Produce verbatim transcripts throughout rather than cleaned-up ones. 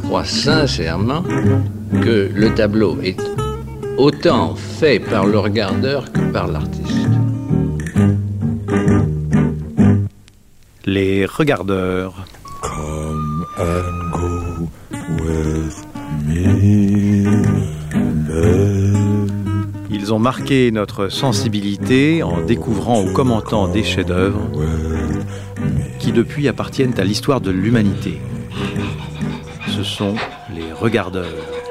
crois sincèrement que le tableau est autant fait par le regardeur que par l'artiste. Les regardeurs. Come and go with me, babe. Ils ont marqué notre sensibilité en découvrant ou commentant des chefs-d'œuvre qui depuis appartiennent à l'histoire de l'humanité. Ce sont les regardeurs.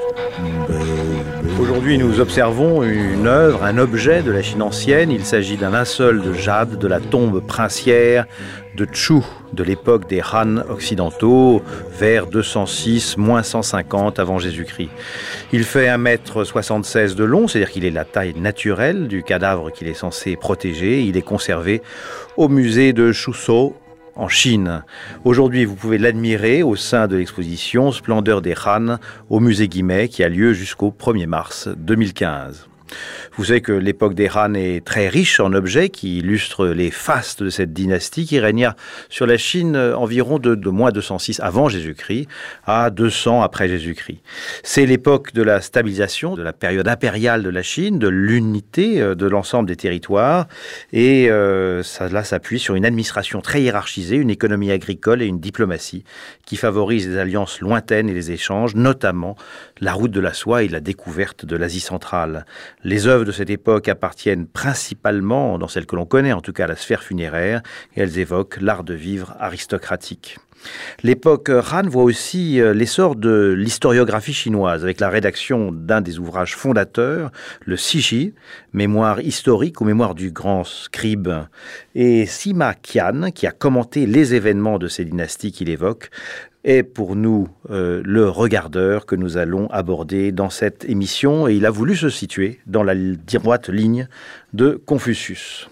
Aujourd'hui, nous observons une œuvre, un objet de la Chine ancienne. Il s'agit d'un linceul de jade de la tombe princière de Chu, de l'époque des Han occidentaux, vers deux cent six, moins cent cinquante avant Jésus-Christ. Il fait un mètre soixante-seize de long, c'est-à-dire qu'il est la taille naturelle du cadavre qu'il est censé protéger. Il est conservé au musée de Chuzhou, en Chine. Aujourd'hui, vous pouvez l'admirer au sein de l'exposition Splendeur des Han au musée Guimet qui a lieu jusqu'au premier mars deux mille quinze. Vous savez que l'époque des Han est très riche en objets qui illustrent les fastes de cette dynastie qui régna sur la Chine environ de, de moins deux cent six avant Jésus-Christ à deux cents après Jésus-Christ. C'est l'époque de la stabilisation, de la période impériale de la Chine, de l'unité de l'ensemble des territoires et euh, cela s'appuie sur une administration très hiérarchisée, une économie agricole et une diplomatie qui favorise les alliances lointaines et les échanges, notamment la route de la soie et la découverte de l'Asie centrale. Les œuvres de cette époque appartiennent principalement, dans celles que l'on connaît en tout cas, à la sphère funéraire, et elles évoquent l'art de vivre aristocratique. L'époque Han voit aussi l'essor de l'historiographie chinoise, avec la rédaction d'un des ouvrages fondateurs, le Cixi, mémoire historique ou mémoire du grand scribe, et Sima Qian, qui a commenté les événements de ces dynasties qu'il évoque, est pour nous euh, le regardeur que nous allons aborder dans cette émission, et il a voulu se situer dans la droite ligne de Confucius.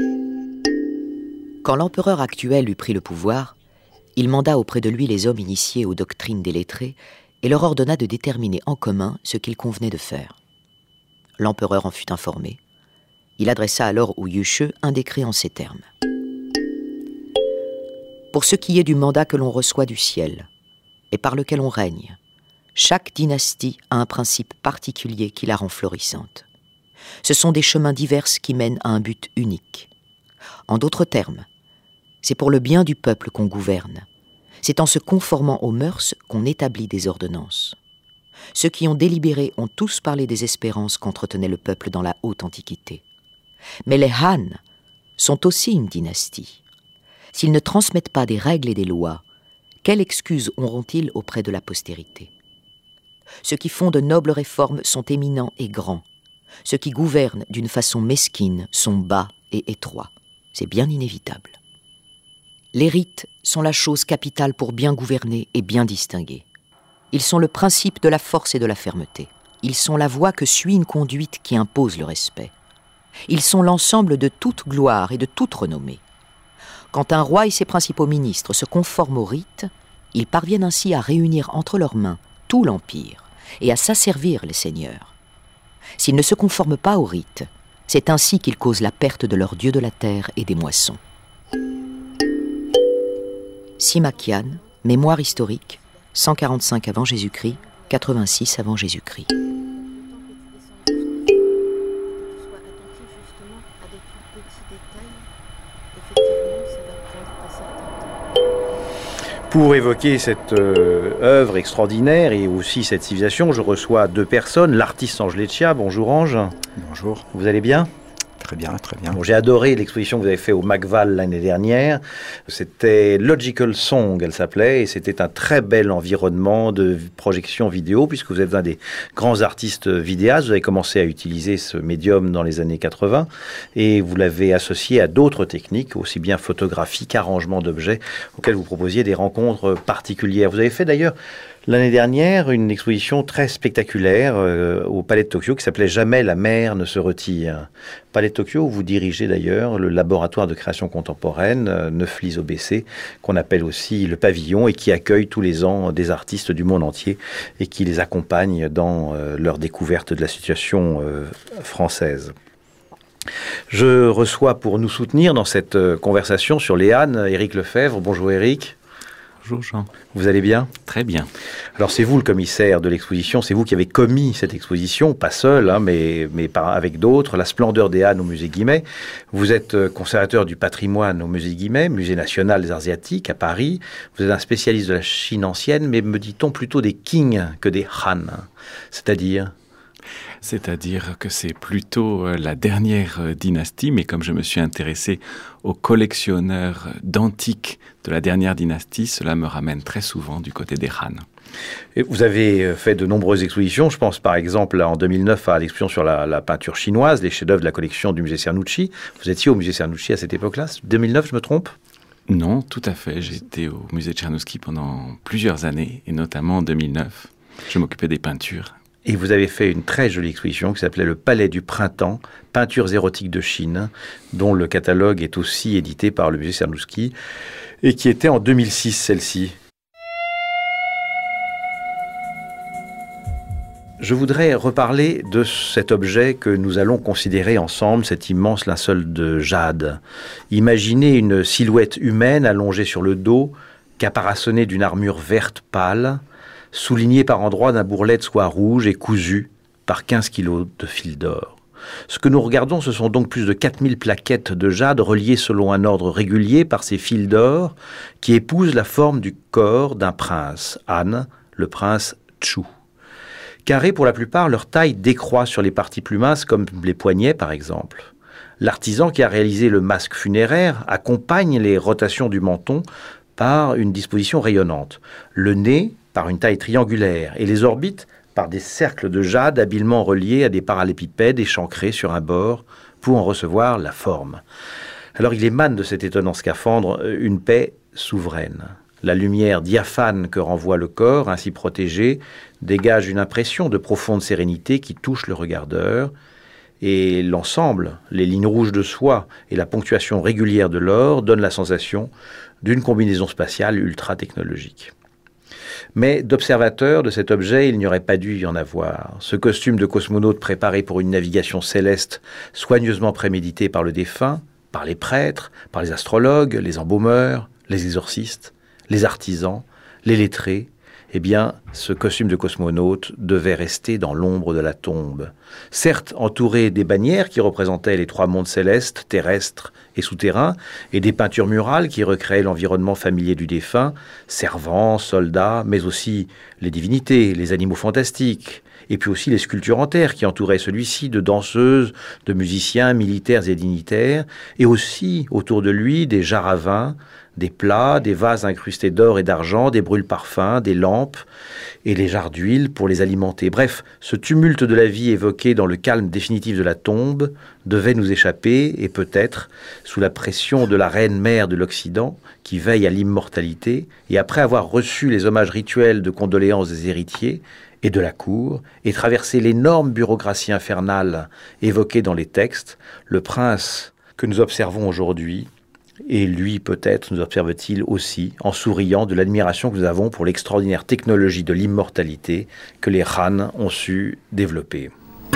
Quand l'empereur actuel eut pris le pouvoir, il manda auprès de lui les hommes initiés aux doctrines des lettrés et leur ordonna de déterminer en commun ce qu'il convenait de faire. L'empereur en fut informé. Il adressa alors au Yushi un décret en ces termes. Pour ce qui est du mandat que l'on reçoit du ciel et par lequel on règne, chaque dynastie a un principe particulier qui la rend florissante. Ce sont des chemins divers qui mènent à un but unique. En d'autres termes, c'est pour le bien du peuple qu'on gouverne. C'est en se conformant aux mœurs qu'on établit des ordonnances. Ceux qui ont délibéré ont tous parlé des espérances qu'entretenait le peuple dans la haute antiquité. Mais les Han sont aussi une dynastie. S'ils ne transmettent pas des règles et des lois, quelle excuse auront-ils auprès de la postérité? Ceux qui font de nobles réformes sont éminents et grands. Ceux qui gouvernent d'une façon mesquine sont bas et étroits. C'est bien inévitable. Les rites sont la chose capitale pour bien gouverner et bien distinguer. Ils sont le principe de la force et de la fermeté. Ils sont la voie que suit une conduite qui impose le respect. Ils sont l'ensemble de toute gloire et de toute renommée. Quand un roi et ses principaux ministres se conforment aux rites, ils parviennent ainsi à réunir entre leurs mains tout l'empire et à s'asservir les seigneurs. S'ils ne se conforment pas aux rites, c'est ainsi qu'ils causent la perte de leur dieu de la terre et des moissons. Sima Qian, mémoire historique, cent quarante-cinq avant Jésus-Christ, quatre-vingt-six avant Jésus-Christ. Pour évoquer cette euh, œuvre extraordinaire et aussi cette civilisation, je reçois deux personnes. L'artiste Ange Leccia. Bonjour Ange. Bonjour. Vous allez bien ? Très bien, très bien. Bon, j'ai adoré l'exposition que vous avez faite au Macval l'année dernière. C'était Logical Song, elle s'appelait, et c'était un très bel environnement de projection vidéo, puisque vous êtes un des grands artistes vidéastes. Vous avez commencé à utiliser ce médium dans les années quatre-vingts, et vous l'avez associé à d'autres techniques, aussi bien photographiques, arrangement d'objets, auxquels vous proposiez des rencontres particulières. Vous avez fait d'ailleurs l'année dernière une exposition très spectaculaire euh, au Palais de Tokyo qui s'appelait « Jamais la mer ne se retire ». Palais de Tokyo où vous dirigez d'ailleurs le laboratoire de création contemporaine euh, Neuflis O B C, qu'on appelle aussi le pavillon, et qui accueille tous les ans des artistes du monde entier et qui les accompagne dans euh, leur découverte de la situation euh, française. Je reçois pour nous soutenir dans cette euh, conversation sur les Han, Éric Lefebvre. Bonjour Éric. Bonjour Jean. Vous allez bien ? Très bien. Alors c'est vous le commissaire de l'exposition, c'est vous qui avez commis cette exposition, pas seul, hein, mais, mais par, avec d'autres, La Splendeur des ânes au musée Guimet. Vous êtes conservateur du patrimoine au musée Guimet, musée national des arts asiatiques à Paris. Vous êtes un spécialiste de la Chine ancienne, mais me dit-on plutôt des Qing que des Han, c'est-à-dire... C'est-à-dire que c'est plutôt la dernière dynastie, mais comme je me suis intéressé aux collectionneurs d'antiques de la dernière dynastie, cela me ramène très souvent du côté des Han. Et vous avez fait de nombreuses expositions, je pense par exemple en deux mille neuf à l'exposition sur la, la peinture chinoise, les chefs-d'œuvre de la collection du musée Cernouchi. Vous étiez au musée Cernouchi à cette époque-là, deux mille neuf, je me trompe ? Non, tout à fait. J'étais au musée Tchernouski pendant plusieurs années, et notamment en deux mille neuf. Je m'occupais des peintures. Et vous avez fait une très jolie exposition qui s'appelait Le Palais du Printemps, peintures érotiques de Chine, dont le catalogue est aussi édité par le musée Cernouski, et qui était en deux mille six, celle-ci. Je voudrais reparler de cet objet que nous allons considérer ensemble, cet immense linceul de jade. Imaginez une silhouette humaine allongée sur le dos, caparaçonnée d'une armure verte pâle, souligné par endroits d'un bourrelet de soie rouge et cousu par quinze kilos de fil d'or. Ce que nous regardons, ce sont donc plus de quatre mille plaquettes de jade reliées selon un ordre régulier par ces fils d'or qui épousent la forme du corps d'un prince, Han, le prince Chu. Carrés pour la plupart, leur taille décroît sur les parties plus minces comme les poignets par exemple. L'artisan qui a réalisé le masque funéraire accompagne les rotations du menton par une disposition rayonnante. Le nez par une taille triangulaire, et les orbites par des cercles de jade habilement reliés à des parallépipèdes échancrés sur un bord pour en recevoir la forme. Alors il émane de cet étonnant scaphandre une paix souveraine. La lumière diaphane que renvoie le corps, ainsi protégé, dégage une impression de profonde sérénité qui touche le regardeur, et l'ensemble, les lignes rouges de soie et la ponctuation régulière de l'or donnent la sensation d'une combinaison spatiale ultra-technologique. Mais d'observateur de cet objet, il n'y aurait pas dû y en avoir. Ce costume de cosmonaute préparé pour une navigation céleste, soigneusement prémédité par le défunt, par les prêtres, par les astrologues, les embaumeurs, les exorcistes, les artisans, les lettrés, eh bien, ce costume de cosmonaute devait rester dans l'ombre de la tombe. Certes, entouré des bannières qui représentaient les trois mondes célestes, terrestres et souterrains, et des peintures murales qui recréaient l'environnement familier du défunt, servants, soldats, mais aussi les divinités, les animaux fantastiques, et puis aussi les sculptures en terre qui entouraient celui-ci de danseuses, de musiciens, militaires et dignitaires, et aussi autour de lui des jarres à vin, des plats, des vases incrustés d'or et d'argent, des brûle-parfums, des lampes et les jarres d'huile pour les alimenter. Bref, ce tumulte de la vie évoqué dans le calme définitif de la tombe devait nous échapper et peut-être, sous la pression de la reine mère de l'Occident qui veille à l'immortalité, et après avoir reçu les hommages rituels de condoléances des héritiers et de la cour, et traversé l'énorme bureaucratie infernale évoquée dans les textes, le prince que nous observons aujourd'hui, et lui, peut-être, nous observe-t-il aussi, en souriant de l'admiration que nous avons pour l'extraordinaire technologie de l'immortalité que les Han ont su développer.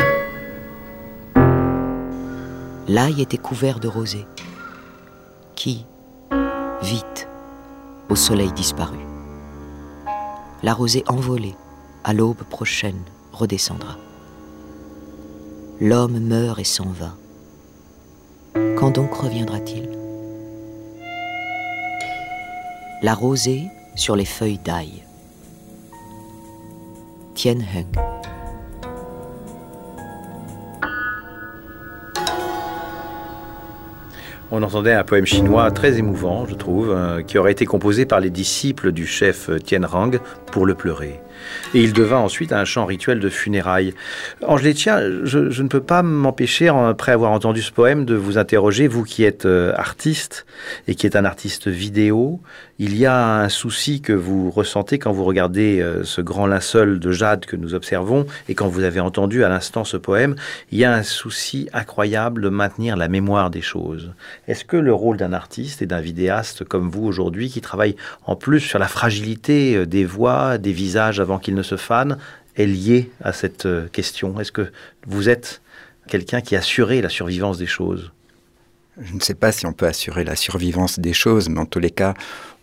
L'ail était couvert de rosée, qui, vite, au soleil disparu. La rosée envolée, à l'aube prochaine, redescendra. L'homme meurt et s'en va. Quand donc reviendra-t-il ? La rosée sur les feuilles d'ail. Tien Heng. On entendait un poème chinois très émouvant, je trouve, euh, qui aurait été composé par les disciples du chef Tien Rang pour le pleurer. Et il devint ensuite un chant rituel de funérailles. Angélique, je, je ne peux pas m'empêcher, après avoir entendu ce poème, de vous interroger, vous qui êtes euh, artiste et qui êtes un artiste vidéo. Il y a un souci que vous ressentez quand vous regardez euh, ce grand linceul de jade que nous observons et quand vous avez entendu à l'instant ce poème, il y a un souci incroyable de maintenir la mémoire des choses. Est-ce que le rôle d'un artiste et d'un vidéaste comme vous aujourd'hui, qui travaille en plus sur la fragilité des voix, des visages avant qu'ils ne se fanent, est lié à cette question? Est-ce que vous êtes quelqu'un qui assurait la survivance des choses? Je ne sais pas si on peut assurer la survivance des choses, mais en tous les cas,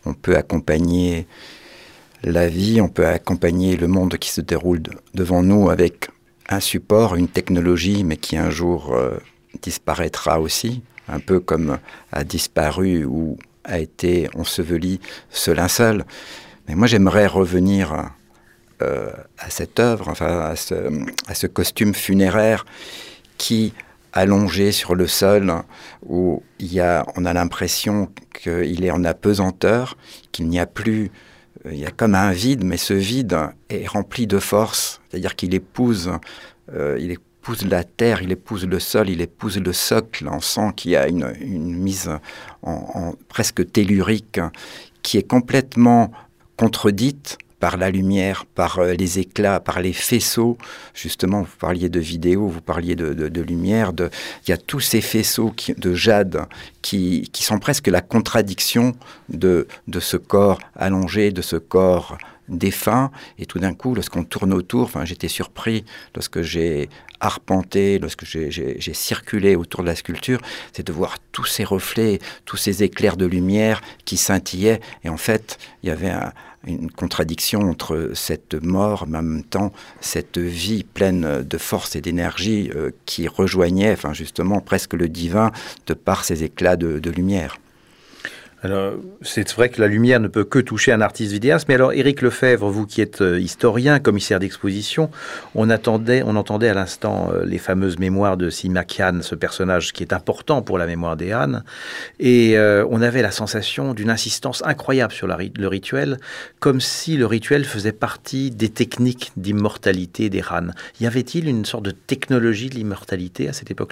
on peut accompagner la vie, on peut accompagner le monde qui se déroule de, devant nous avec un support, une technologie, mais qui un jour euh, disparaîtra aussi, un peu comme a disparu ou a été enseveli ce linceul. Mais moi, j'aimerais revenir euh, à cette œuvre, enfin, à ce, à ce costume funéraire qui, allongé sur le sol, où il y a, on a l'impression qu'il est en apesanteur, qu'il n'y a plus... Il y a comme un vide, mais ce vide est rempli de force. C'est-à-dire qu'il épouse, euh, il épouse la terre, il épouse le sol, il épouse le socle. On sent qu'il y a une, une mise en, en presque tellurique qui est complètement contredite par la lumière, par euh, les éclats, par les faisceaux. Justement, vous parliez de vidéo, vous parliez de, de, de lumière. De... Il y a tous ces faisceaux qui, de jade qui, qui sont presque la contradiction de, de ce corps allongé, de ce corps défunt. Et tout d'un coup, lorsqu'on tourne autour, enfin, j'étais surpris lorsque j'ai arpenté, lorsque j'ai, j'ai, j'ai circulé autour de la sculpture, c'est de voir tous ces reflets, tous ces éclairs de lumière qui scintillaient. Et en fait, il y avait un une contradiction entre cette mort, mais en même temps cette vie pleine de force et d'énergie euh, qui rejoignait, enfin justement presque le divin de par ces éclats de, de lumière. Alors, c'est vrai que la lumière ne peut que toucher un artiste vidéaste, mais alors Éric Lefebvre, vous qui êtes historien, commissaire d'exposition, on attendait, on entendait à l'instant les fameuses mémoires de Sima Qian, ce personnage qui est important pour la mémoire des Han, et euh, on avait la sensation d'une insistance incroyable sur la, le rituel, comme si le rituel faisait partie des techniques d'immortalité des Han. Y avait-il une sorte de technologie de l'immortalité à cette époque-là ?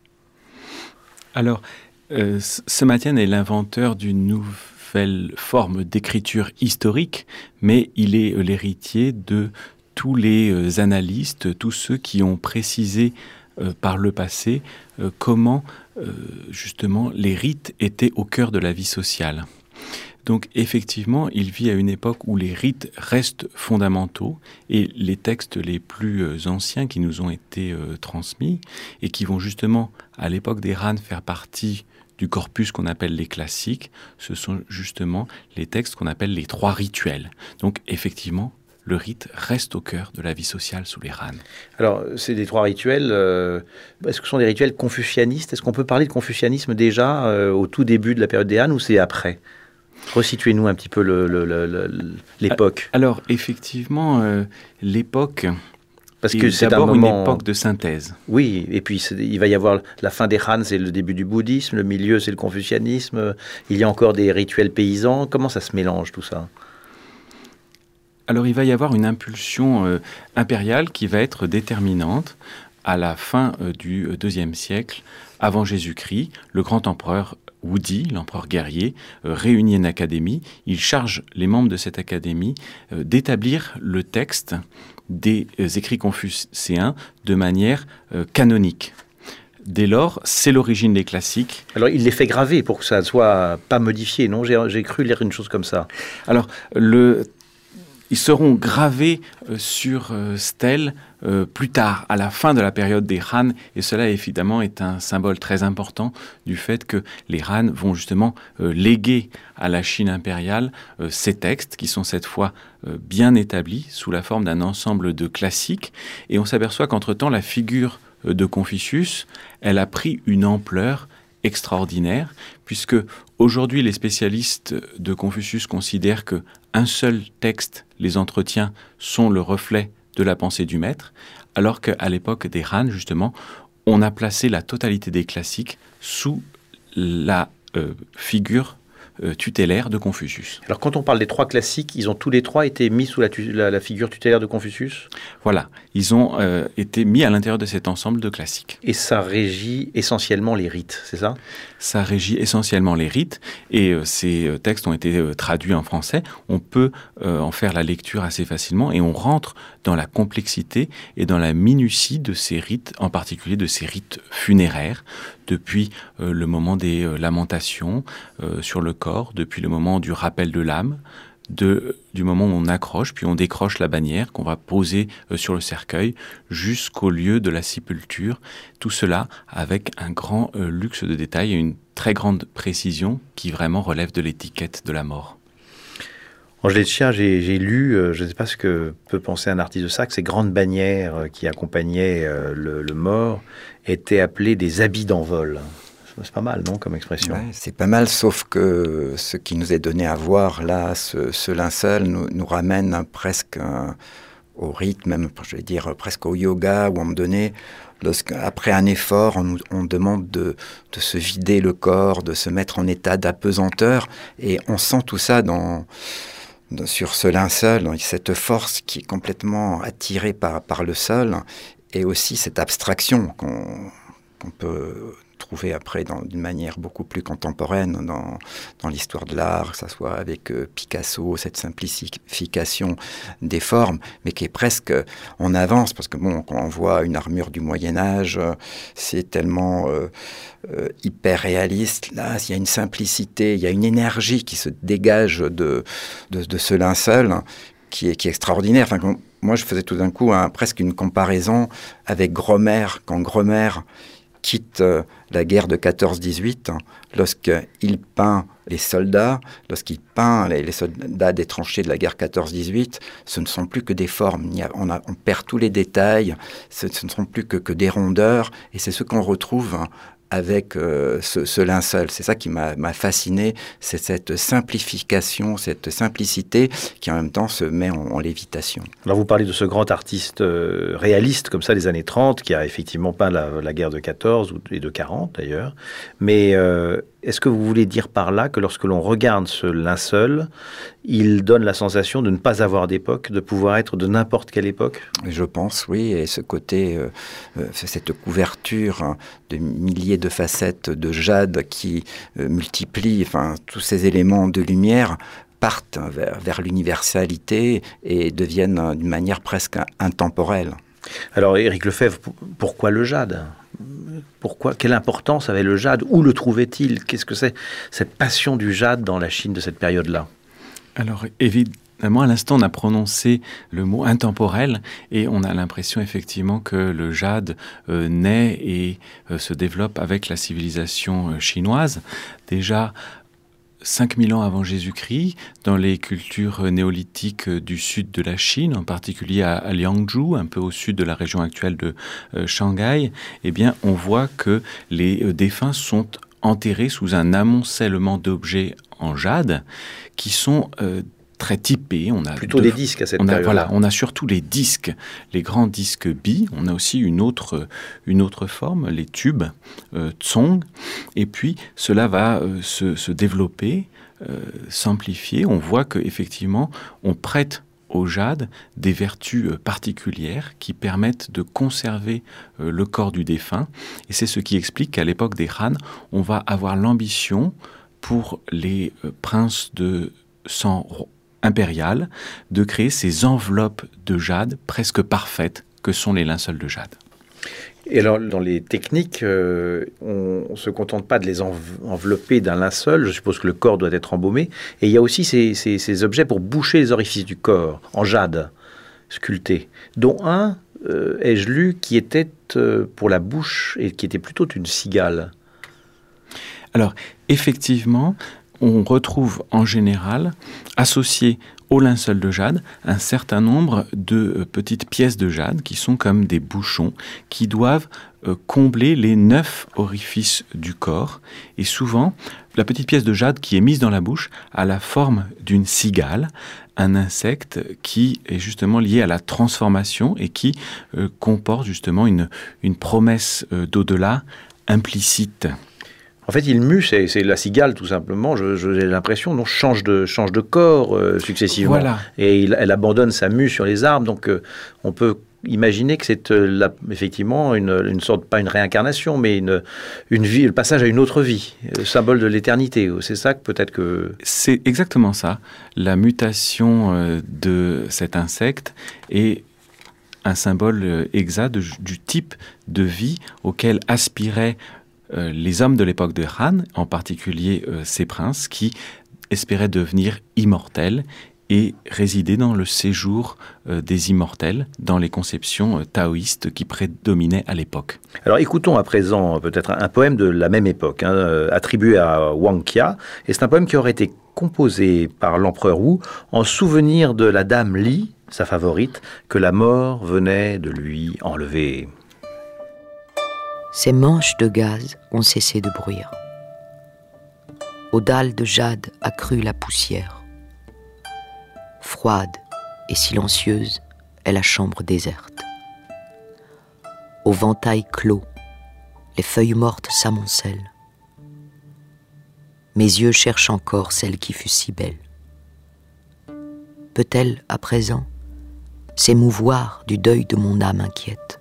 Alors, Euh, Sima Qian est l'inventeur d'une nouvelle forme d'écriture historique, mais il est euh, l'héritier de tous les euh, analystes, tous ceux qui ont précisé euh, par le passé euh, comment euh, justement les rites étaient au cœur de la vie sociale. Donc effectivement, il vit à une époque où les rites restent fondamentaux et les textes les plus anciens qui nous ont été euh, transmis et qui vont justement à l'époque des Han faire partie du corpus qu'on appelle les classiques, ce sont justement les textes qu'on appelle les trois rituels. Donc effectivement, le rite reste au cœur de la vie sociale sous les Han. Alors, c'est des trois rituels. Euh, est-ce que ce sont des rituels confucianistes ? Est-ce qu'on peut parler de confucianisme déjà euh, au tout début de la période des Han ou c'est après ? Resituez-nous un petit peu le, le, le, le, l'époque. Alors, effectivement, euh, l'époque... Parce que c'est d'abord un moment... une époque de synthèse. Oui, et puis il va y avoir la fin des Han, c'est le début du bouddhisme, le milieu, c'est le confucianisme, il y a encore des rituels paysans. Comment ça se mélange tout ça ? Alors il va y avoir une impulsion euh, impériale qui va être déterminante à la fin euh, du deuxième siècle avant Jésus-Christ. Le grand empereur Wudi, l'empereur guerrier, euh, réunit une académie. Il charge les membres de cette académie euh, d'établir le texte des euh, écrits confucéens de manière euh, canonique. Dès lors, c'est l'origine des classiques. Alors, il les fait graver pour que ça ne soit pas modifié, non ? J'ai, j'ai cru lire une chose comme ça. Alors, le... ils seront gravés euh, sur euh, stèles euh, plus tard, à la fin de la période des Han, et cela évidemment est un symbole très important du fait que les Han vont justement euh, léguer à la Chine impériale euh, ces textes qui sont cette fois euh, bien établis sous la forme d'un ensemble de classiques, et on s'aperçoit qu'entre-temps la figure euh, de Confucius, elle a pris une ampleur extraordinaire, puisque aujourd'hui les spécialistes de Confucius considèrent que un seul texte, les entretiens, sont le reflet de la pensée du maître, alors qu'à l'époque des Han, justement, on a placé la totalité des classiques sous la euh, figure euh, tutélaire de Confucius. Alors quand on parle des trois classiques, ils ont tous les trois été mis sous la, tu- la, la figure tutélaire de Confucius ? Voilà, ils ont euh, été mis à l'intérieur de cet ensemble de classiques. Et ça régit essentiellement les rites, c'est ça ? Ça régit essentiellement les rites, et euh, ces euh, textes ont été euh, traduits en français. On peut euh, en faire la lecture assez facilement, et on rentre dans la complexité et dans la minutie de ces rites, en particulier de ces rites funéraires, depuis euh, le moment des euh, lamentations euh, sur le corps, depuis le moment du rappel de l'âme, de, du moment où on accroche, puis on décroche la bannière qu'on va poser euh, sur le cercueil, jusqu'au lieu de la sépulture. Tout cela avec un grand euh, luxe de détails et une très grande précision qui vraiment relève de l'étiquette de la mort. Angèle Chia, j'ai, j'ai lu, euh, je ne sais pas ce que peut penser un artiste de ça, que ces grandes bannières euh, qui accompagnaient euh, le, le mort étaient appelées des habits d'envol. C'est pas mal, non, comme expression? Ouais, c'est pas mal, sauf que ce qui nous est donné à voir là, ce, ce linceul, nous, nous ramène hein, presque euh, au rythme, même, je vais dire presque au yoga, où on me donnait, après un effort, on nous on demande de, de se vider le corps, de se mettre en état d'apesanteur, et on sent tout ça dans, dans, sur ce linceul, cette force qui est complètement attirée par, par le sol, et aussi cette abstraction qu'on, qu'on peut trouver après dans, d'une manière beaucoup plus contemporaine dans, dans l'histoire de l'art, que ce soit avec euh, Picasso, cette simplification des formes, mais qui est presque en avance, parce que bon, quand on voit une armure du Moyen-Âge, euh, c'est tellement euh, euh, hyper réaliste. Là, il y a une simplicité, il y a une énergie qui se dégage de, de, de ce linceul qui est, qui est extraordinaire. Enfin, quand, moi, je faisais tout d'un coup hein, presque une comparaison avec Gromer, quand Gromer quitte euh, la guerre de quatorze dix-huit, hein, lorsqu'il peint les soldats, lorsqu'il peint les, les soldats des tranchées de la guerre quatorze dix-huit, ce ne sont plus que des formes, il y a, on, a, on perd tous les détails, ce, ce ne sont plus que, que des rondeurs, et c'est ce qu'on retrouve hein, avec euh, ce, ce linceul. C'est ça qui m'a, m'a fasciné, c'est cette simplification, cette simplicité qui en même temps se met en, en lévitation. Alors vous parlez de ce grand artiste euh, réaliste comme ça des années trente qui a effectivement peint la, la guerre de quatorze et de quarante d'ailleurs, mais euh, est-ce que vous voulez dire par là que lorsque l'on regarde ce linceul, il donne la sensation de ne pas avoir d'époque, de pouvoir être de n'importe quelle époque? Je pense, oui, et ce côté, euh, euh, cette couverture hein, de milliers de facettes de jade qui euh, multiplient enfin, tous ces éléments de lumière partent vers, vers l'universalité et deviennent euh, d'une manière presque intemporelle. Alors Éric Lefebvre, pourquoi le jade ? Pourquoi, quelle importance avait le jade? Où le trouvait-il? Qu'est-ce que c'est cette passion du jade dans la Chine de cette période-là? Alors évidemment, à l'instant, on a prononcé le mot intemporel et on a l'impression effectivement que le jade euh, naît et euh, se développe avec la civilisation euh, chinoise. Déjà, cinq mille ans avant Jésus-Christ, dans les cultures néolithiques du sud de la Chine, en particulier à, à Liangzhou, un peu au sud de la région actuelle de euh, Shanghai, eh bien, on voit que les euh, défunts sont enterrés sous un amoncellement d'objets en jade qui sont euh, très typés. On a plutôt deux, des disques à cette on a, période. Voilà, on a surtout les disques, les grands disques bi. On a aussi une autre, une autre forme, les tubes euh, tsong. Et puis cela va euh, se, se développer, euh, s'amplifier. On voit que effectivement, on prête au jade des vertus euh, particulières qui permettent de conserver euh, le corps du défunt. Et c'est ce qui explique qu'à l'époque des Han, on va avoir l'ambition pour les euh, princes de sang impérial de créer ces enveloppes de jade presque parfaites que sont les linceuls de jade. Et alors, dans les techniques, euh, on ne se contente pas de les env- envelopper d'un linceul. Je suppose que le corps doit être embaumé. Et il y a aussi ces, ces, ces objets pour boucher les orifices du corps, en jade, sculptés, dont un, euh, ai-je lu, qui était euh, pour la bouche et qui était plutôt une cigale. Alors, effectivement, on retrouve en général, associé au linceul de jade, un certain nombre de euh, petites pièces de jade qui sont comme des bouchons qui doivent euh, combler les neuf orifices du corps. Et souvent, la petite pièce de jade qui est mise dans la bouche a la forme d'une cigale, un insecte qui est justement lié à la transformation et qui euh, comporte justement une, une promesse euh, d'au-delà implicite. En fait, il mue, c'est, c'est la cigale tout simplement, je, je, j'ai l'impression, donc change de, change de corps euh, successivement. Voilà. Et il, elle abandonne sa mue sur les arbres, donc euh, on peut imaginer que c'est euh, la, effectivement une, une sorte, pas une réincarnation, mais une, une vie, le passage à une autre vie, le symbole de l'éternité. C'est ça que peut-être que... C'est exactement ça, la mutation euh, de cet insecte est un symbole exact de, du type de vie auquel aspiraient Euh, les hommes de l'époque de Han, en particulier euh, ces princes, qui espéraient devenir immortels et résider dans le séjour euh, des immortels, dans les conceptions euh, taoïstes qui prédominaient à l'époque. Alors écoutons à présent peut-être un, un poème de la même époque, hein, euh, attribué à Wang Kia, et c'est un poème qui aurait été composé par l'empereur Wu en souvenir de la dame Li, sa favorite, que la mort venait de lui enlever. Ces manches de gaz ont cessé de bruire. Aux dalles de jade accrue la poussière. Froide et silencieuse est la chambre déserte. Au ventail clos, les feuilles mortes s'amoncellent. Mes yeux cherchent encore celle qui fut si belle. Peut-elle, à présent, s'émouvoir du deuil de mon âme inquiète?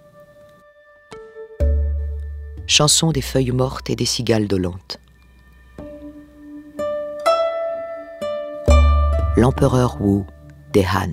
Chanson des feuilles mortes et des cigales dolentes. L'empereur Wu des Han.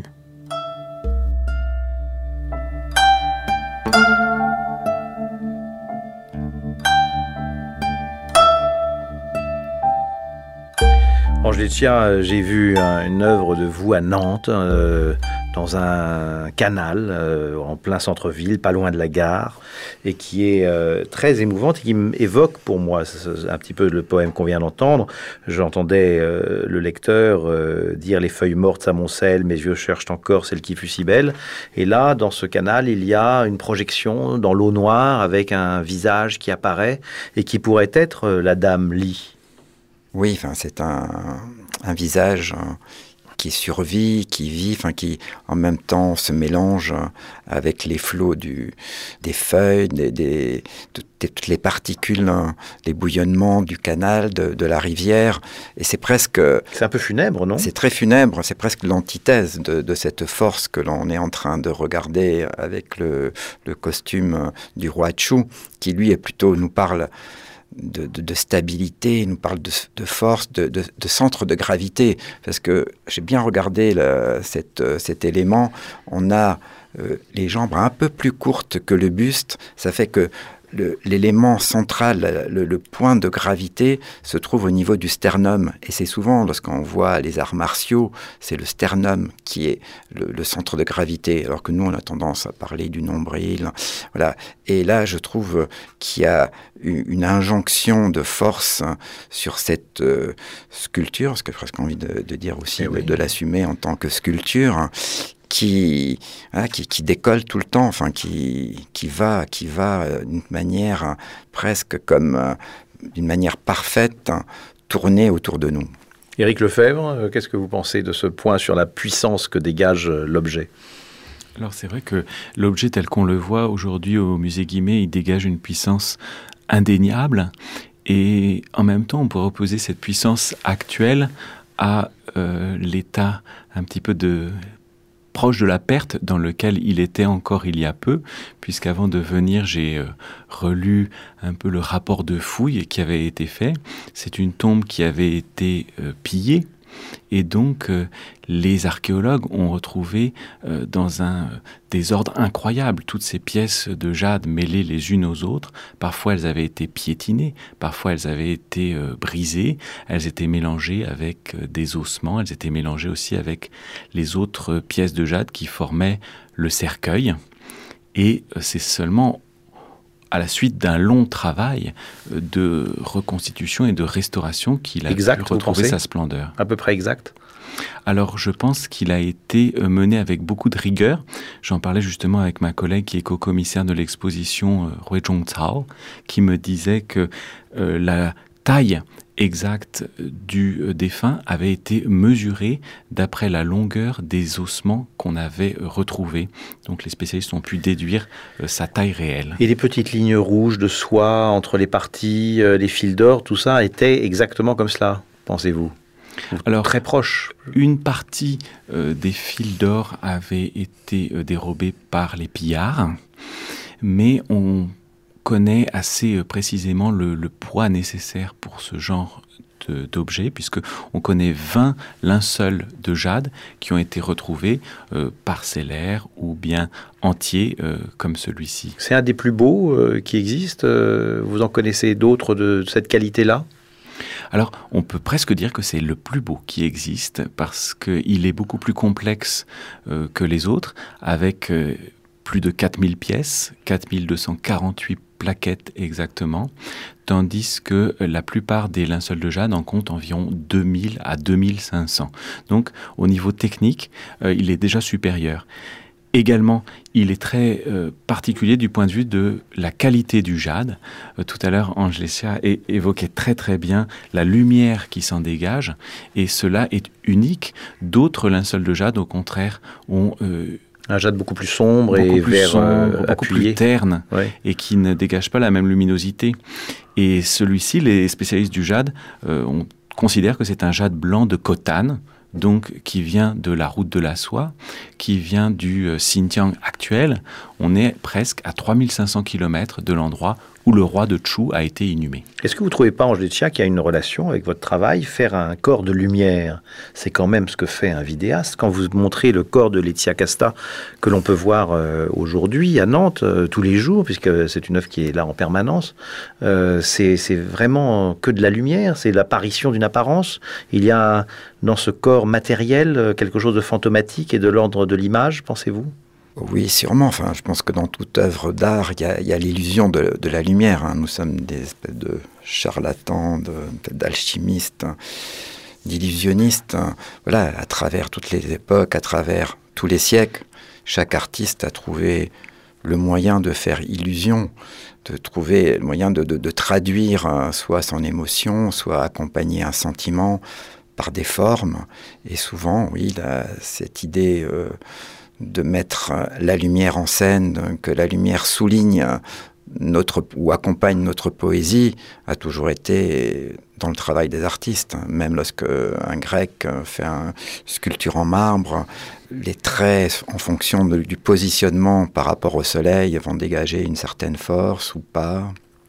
Angelicia, j'ai vu une œuvre de vous à Nantes, euh, dans un canal, euh, en plein centre-ville, pas loin de la gare, et qui est euh, très émouvante, et qui évoque pour moi un petit peu le poème qu'on vient d'entendre. J'entendais euh, le lecteur euh, dire « Les feuilles mortes s'amoncellent, mes yeux cherchent encore celle qui fut si belle ». Et là, dans ce canal, il y a une projection dans l'eau noire avec un visage qui apparaît et qui pourrait être la dame Li. Oui, enfin, c'est un, un visage qui survit, qui vit, enfin, qui en même temps se mélange avec les flots du, des feuilles, des, des, de, de, toutes les particules, les bouillonnements du canal, de, de la rivière. Et c'est presque... C'est un peu funèbre, non ? C'est très funèbre, c'est presque l'antithèse de, de cette force que l'on est en train de regarder avec le, le costume du roi Chu, qui lui est plutôt, nous parle... De, de, de stabilité, il nous parle de, de force, de, de, de centre de gravité, parce que j'ai bien regardé le, cette, cet élément, on a euh, les jambes un peu plus courtes que le buste, ça fait que le, l'élément central, le, le point de gravité se trouve au niveau du sternum, et c'est souvent, lorsqu'on voit les arts martiaux, c'est le sternum qui est le, le centre de gravité, alors que nous on a tendance à parler du nombril, voilà. Et là je trouve qu'il y a une injonction de force sur cette euh, sculpture, parce que j'ai presque envie de, de dire aussi, de, oui. de l'assumer en tant que sculpture, qui, hein, qui, qui décolle tout le temps, enfin, qui, qui va, qui va euh, d'une manière hein, presque comme, euh, d'une manière parfaite, hein, tourner autour de nous. Éric Lefebvre, euh, qu'est-ce que vous pensez de ce point sur la puissance que dégage euh, l'objet ? Alors c'est vrai que l'objet tel qu'on le voit aujourd'hui au musée Guimet, il dégage une puissance indéniable, et en même temps on pourrait opposer cette puissance actuelle à euh, l'état un petit peu de proche de la perte dans lequel il était encore il y a peu, puisqu'avant de venir j'ai euh, relu un peu le rapport de fouille qui avait été fait. C'est une tombe qui avait été euh, pillée. Et donc, euh, les archéologues ont retrouvé euh, dans un désordre incroyable toutes ces pièces de jade mêlées les unes aux autres. Parfois, elles avaient été piétinées, parfois elles avaient été euh, brisées, elles étaient mélangées avec euh, des ossements, elles étaient mélangées aussi avec les autres pièces de jade qui formaient le cercueil. Et euh, c'est seulement à la suite d'un long travail de reconstitution et de restauration qu'il a exact, pu retrouver sa splendeur. À peu près exact. Alors je pense qu'il a été mené avec beaucoup de rigueur. J'en parlais justement avec ma collègue qui est co-commissaire de l'exposition Rui Zhongcao, qui me disait que euh, la taille exacte du défunt avait été mesurée d'après la longueur des ossements qu'on avait retrouvés. Donc les spécialistes ont pu déduire euh, sa taille réelle. Et les petites lignes rouges de soie entre les parties, euh, les fils d'or, tout ça était exactement comme cela, pensez-vous ? Alors, très proche. Une partie euh, des fils d'or avait été euh, dérobée par les pillards, mais on connaît assez précisément le, le poids nécessaire pour ce genre de, d'objet, puisqu'on connaît vingt linceuls de jade qui ont été retrouvés euh, parcellaires ou bien entiers euh, comme celui-ci. C'est un des plus beaux euh, qui existent. Euh, vous en connaissez d'autres de cette qualité-là ? Alors, on peut presque dire que c'est le plus beau qui existe parce qu'il est beaucoup plus complexe euh, que les autres, avec euh, plus de quatre mille pièces, quatre mille deux cent quarante-huit plaquettes exactement, tandis que la plupart des linceuls de jade en comptent environ deux mille à deux mille cinq cents. Donc, au niveau technique, euh, il est déjà supérieur. Également, il est très euh, particulier du point de vue de la qualité du jade. Euh, tout à l'heure, Angelesia é- évoquait très très bien la lumière qui s'en dégage, et cela est unique. D'autres linceuls de jade, au contraire, ont euh, un jade beaucoup plus sombre beaucoup et plus vert sombre, euh, beaucoup appuyé. plus terne, Ouais. et qui ne dégage pas la même luminosité. Et celui-ci, les spécialistes du jade euh, on considèrent que c'est un jade blanc de Khotan, donc qui vient de la route de la soie, qui vient du euh, Xinjiang actuel. On est presque à trois mille cinq cents kilomètres de l'endroit où le roi de Chu a été inhumé. Est-ce que vous ne trouvez pas, Angelesia, qu'il y a une relation avec votre travail? Faire un corps de lumière, c'est quand même ce que fait un vidéaste. Quand vous montrez le corps de Laetitia Casta, que l'on peut voir euh, aujourd'hui à Nantes, euh, tous les jours, puisque c'est une œuvre qui est là en permanence, euh, c'est, c'est vraiment que de la lumière, c'est l'apparition d'une apparence. Il y a dans ce corps matériel quelque chose de fantomatique et de l'ordre de l'image, pensez-vous? Oui, sûrement. Enfin, je pense que dans toute œuvre d'art, il y a, il y a l'illusion de, de la lumière. Hein. Nous sommes des espèces de charlatans, de, d'alchimistes, d'illusionnistes. Voilà, à travers toutes les époques, à travers tous les siècles, chaque artiste a trouvé le moyen de faire illusion, de trouver le moyen de, de, de traduire euh, soit son émotion, soit accompagner un sentiment par des formes. Et souvent, oui, là, cette idée... Euh, de mettre la lumière en scène, que la lumière souligne notre, ou accompagne notre poésie, a toujours été dans le travail des artistes. Même lorsque un grec fait une sculpture en marbre, les traits, en fonction de, du positionnement par rapport au soleil, vont dégager une certaine force ou pas.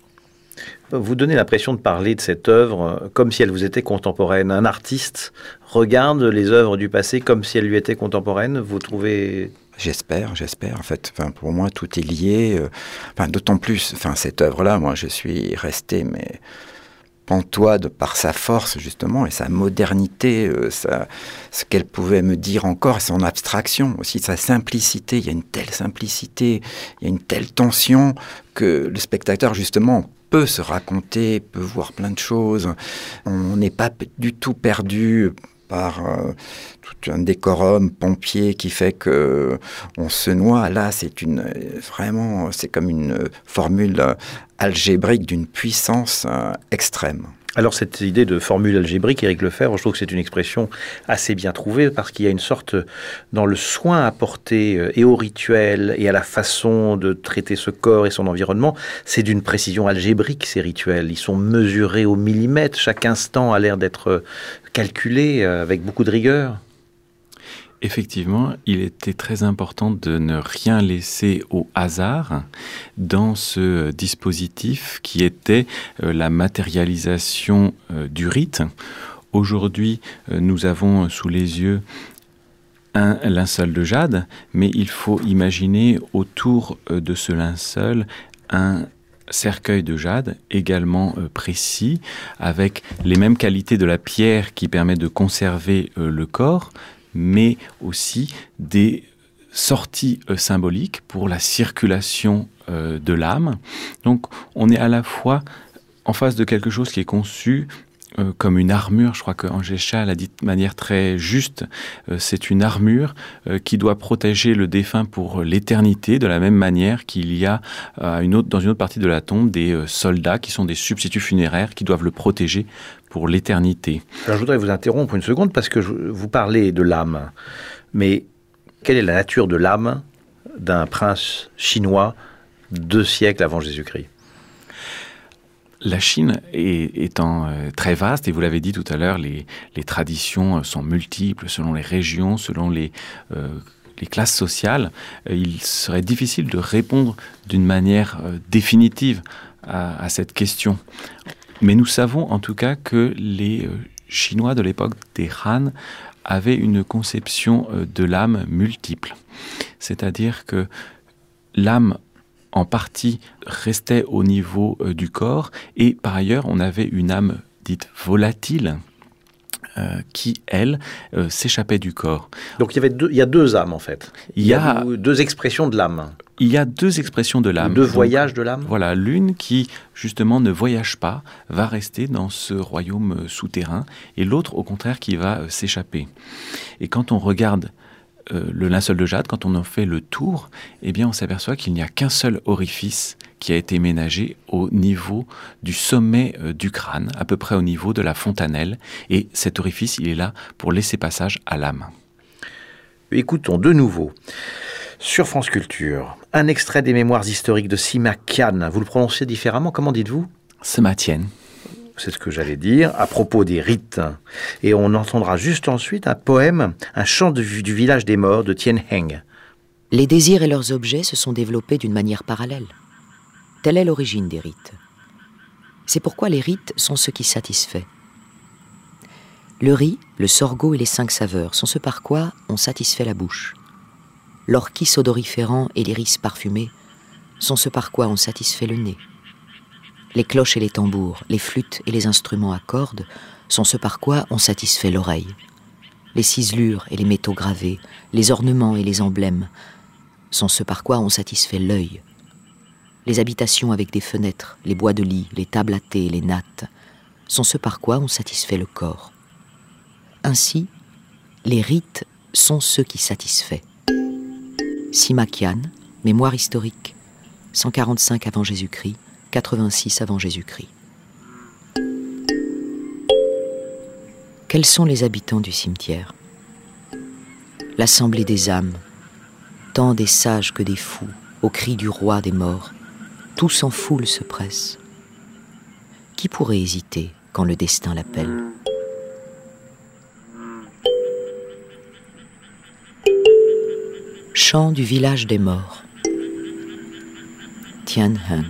Vous donnez l'impression de parler de cette œuvre comme si elle vous était contemporaine. Un artiste regarde les œuvres du passé comme si elles lui étaient contemporaines. Vous trouvez... J'espère, j'espère. En fait, enfin, pour moi, tout est lié. Euh, enfin, d'autant plus, enfin, cette œuvre-là, moi, je suis resté, mais pantois de par sa force, justement, et sa modernité, euh, sa, ce qu'elle pouvait me dire encore, son abstraction, aussi sa simplicité. Il y a une telle simplicité, il y a une telle tension que le spectateur, justement, peut se raconter, peut voir plein de choses. On n'est pas du tout perdu par euh, tout un décorum pompier qui fait que on se noie. Là, c'est une vraiment, c'est comme une formule algébrique d'une puissance euh, extrême. Alors cette idée de formule algébrique, Éric Lefebvre, je trouve que c'est une expression assez bien trouvée parce qu'il y a une sorte, dans le soin apporté et au rituel et à la façon de traiter ce corps et son environnement, c'est d'une précision algébrique ces rituels. Ils sont mesurés au millimètre, chaque instant a l'air d'être calculé avec beaucoup de rigueur. Effectivement, il était très important de ne rien laisser au hasard dans ce dispositif qui était la matérialisation du rite. Aujourd'hui, nous avons sous les yeux un linceul de jade, mais il faut imaginer autour de ce linceul un cercueil de jade également euh, précis, avec les mêmes qualités de la pierre qui permet de conserver euh, le corps, mais aussi des sorties euh, symboliques pour la circulation euh, de l'âme. Donc on est à la fois en face de quelque chose qui est conçu Euh, comme une armure. Je crois que Angelesia l'a dit de manière très juste. Euh, c'est une armure euh, qui doit protéger le défunt pour l'éternité, de la même manière qu'il y a euh, une autre, dans une autre partie de la tombe des euh, soldats qui sont des substituts funéraires qui doivent le protéger pour l'éternité. Alors je voudrais vous interrompre une seconde parce que je, vous parlez de l'âme. Mais quelle est la nature de l'âme d'un prince chinois deux siècles avant Jésus-Christ ? La Chine est, étant euh, très vaste, et vous l'avez dit tout à l'heure, les, les traditions sont multiples selon les régions, selon les, euh, les classes sociales. Euh, il serait difficile de répondre d'une manière euh, définitive à, à cette question. Mais nous savons en tout cas que les euh, Chinois de l'époque des Han avaient une conception euh, de l'âme multiple. C'est-à-dire que l'âme en partie restait au niveau euh, du corps, et par ailleurs on avait une âme dite volatile euh, qui, elle, euh, s'échappait du corps. Donc il y avait deux, il y a deux âmes en fait. Il, il y, y a deux expressions de l'âme. Il y a deux expressions de l'âme. Deux Donc, voyages de l'âme. Voilà, l'une qui, justement, ne voyage pas, va rester dans ce royaume souterrain, et l'autre, au contraire, qui va euh, s'échapper. Et quand on regarde euh, le linceul de jade, quand on en fait le tour, eh bien, on s'aperçoit qu'il n'y a qu'un seul orifice qui a été ménagé au niveau du sommet euh, du crâne, à peu près au niveau de la fontanelle, et cet orifice, il est là pour laisser passage à l'âme. Écoutons de nouveau, sur France Culture, un extrait des mémoires historiques de Sima Qian. Vous le prononcez différemment, comment dites-vous ? Sima Qian. C'est ce que j'allais dire, à propos des rites. Et on entendra juste ensuite un poème, un chant du, du village des morts de Tien Heng. Les désirs et leurs objets se sont développés d'une manière parallèle. Telle est l'origine des rites. C'est pourquoi les rites sont ce qui satisfait. Le riz, le sorgho et les cinq saveurs sont ce par quoi on satisfait la bouche. L'orchis odoriférant et l'iris parfumé sont ce par quoi on satisfait le nez. Les cloches et les tambours, les flûtes et les instruments à cordes sont ce par quoi on satisfait l'oreille. Les ciselures et les métaux gravés, les ornements et les emblèmes sont ce par quoi on satisfait l'œil. Les habitations avec des fenêtres, les bois de lit, les tables à thé et les nattes sont ce par quoi on satisfait le corps. Ainsi, les rites sont ceux qui satisfait. Sima Qian, Mémoire historique, cent quarante-cinq avant Jésus-Christ, quatre-vingt-six avant Jésus-Christ. Quels sont les habitants du cimetière ? L'assemblée des âmes, tant des sages que des fous, au cri du roi des morts, tous en foule se pressent. Qui pourrait hésiter quand le destin l'appelle ? Chant du village des morts. Tien Heng.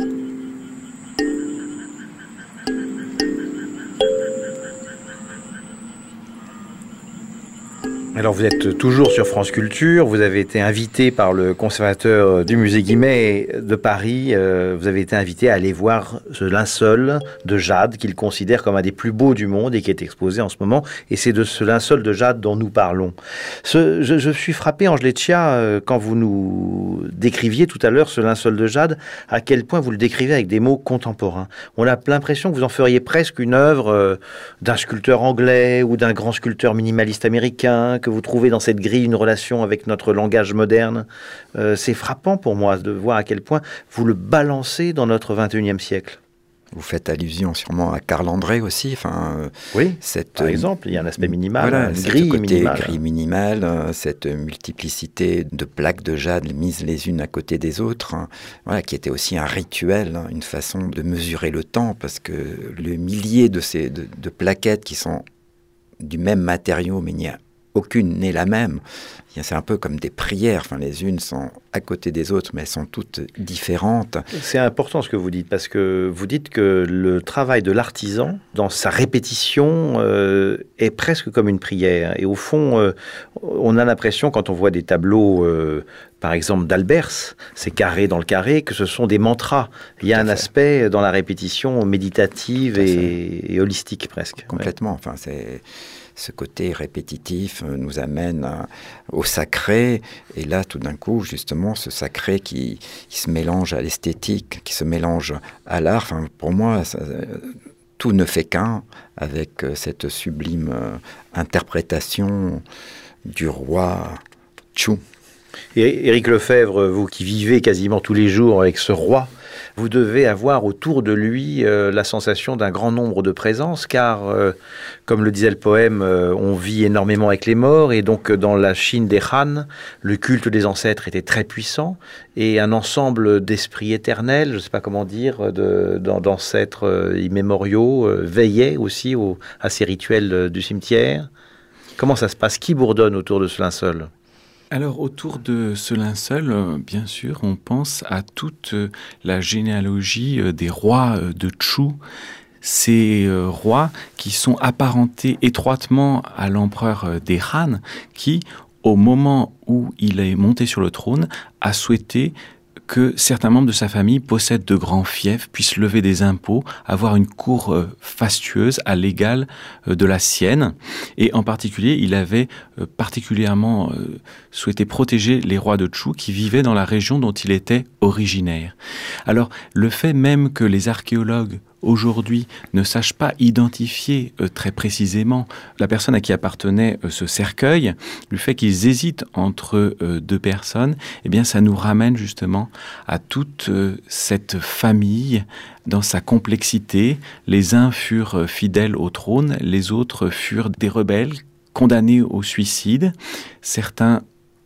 Alors vous êtes toujours sur France Culture, vous avez été invité par le conservateur du musée Guimet de Paris, euh, vous avez été invité à aller voir ce linceul de jade qu'il considère comme un des plus beaux du monde et qui est exposé en ce moment, et c'est de ce linceul de jade dont nous parlons. Ce, je, je suis frappé, Ange Leccia, euh, quand vous nous décriviez tout à l'heure ce linceul de jade, à quel point vous le décrivez avec des mots contemporains. On a l'impression que vous en feriez presque une œuvre euh, d'un sculpteur anglais ou d'un grand sculpteur minimaliste américain, que vous trouvez dans cette grille une relation avec notre langage moderne. Euh, c'est frappant pour moi de voir à quel point vous le balancez dans notre vingt et unième siècle. Vous faites allusion sûrement à Carl André aussi. Enfin, oui, cette, par exemple, il y a un aspect minimal, voilà, une cette grille côté minimale. Grille minimale, cette multiplicité de plaques de jade mises les unes à côté des autres, hein, voilà, qui était aussi un rituel, hein, une façon de mesurer le temps, parce que le millier de ces de, de plaquettes qui sont du même matériau, mais il n'y a aucune n'est la même. C'est un peu comme des prières. Enfin, les unes sont à côté des autres, mais elles sont toutes différentes. C'est important ce que vous dites, parce que vous dites que le travail de l'artisan, dans sa répétition, euh, est presque comme une prière. Et au fond, euh, on a l'impression, quand on voit des tableaux, euh, par exemple d'Albers, c'est carré dans le carré, que ce sont des mantras. Il y a un fait. aspect dans la répétition méditative et, et holistique presque. Complètement. Ouais. Enfin, c'est... Ce côté répétitif nous amène au sacré, et là, tout d'un coup, justement, ce sacré qui, qui se mélange à l'esthétique, qui se mélange à l'art. Enfin, pour moi, ça, tout ne fait qu'un avec cette sublime interprétation du roi Chu. Et Éric Lefebvre, vous qui vivez quasiment tous les jours avec ce roi, vous devez avoir autour de lui euh, la sensation d'un grand nombre de présences, car, euh, comme le disait le poème, euh, on vit énormément avec les morts, et donc dans la Chine des Han, le culte des ancêtres était très puissant, et un ensemble d'esprits éternels, je ne sais pas comment dire, de, d'ancêtres euh, immémoriaux, euh, veillait aussi au, à ces rituels euh, du cimetière. Comment ça se passe ? Qui bourdonne autour de ce linceul ? Alors, autour de ce linceul, bien sûr, on pense à toute la généalogie des rois de Chu, ces rois qui sont apparentés étroitement à l'empereur des Han, qui, au moment où il est monté sur le trône, a souhaité que certains membres de sa famille possèdent de grands fiefs, puissent lever des impôts, avoir une cour euh, fastueuse à l'égal euh, de la sienne. Et en particulier, il avait euh, particulièrement euh, souhaité protéger les rois de Chu qui vivaient dans la région dont il était originaire. Alors, le fait même que les archéologues aujourd'hui ne sachent pas identifier euh, très précisément la personne à qui appartenait euh, ce cercueil, le fait qu'ils hésitent entre euh, deux personnes, eh bien ça nous ramène justement à toute euh, cette famille dans sa complexité. Les uns furent euh, fidèles au trône, les autres furent des rebelles condamnés au suicide. Certains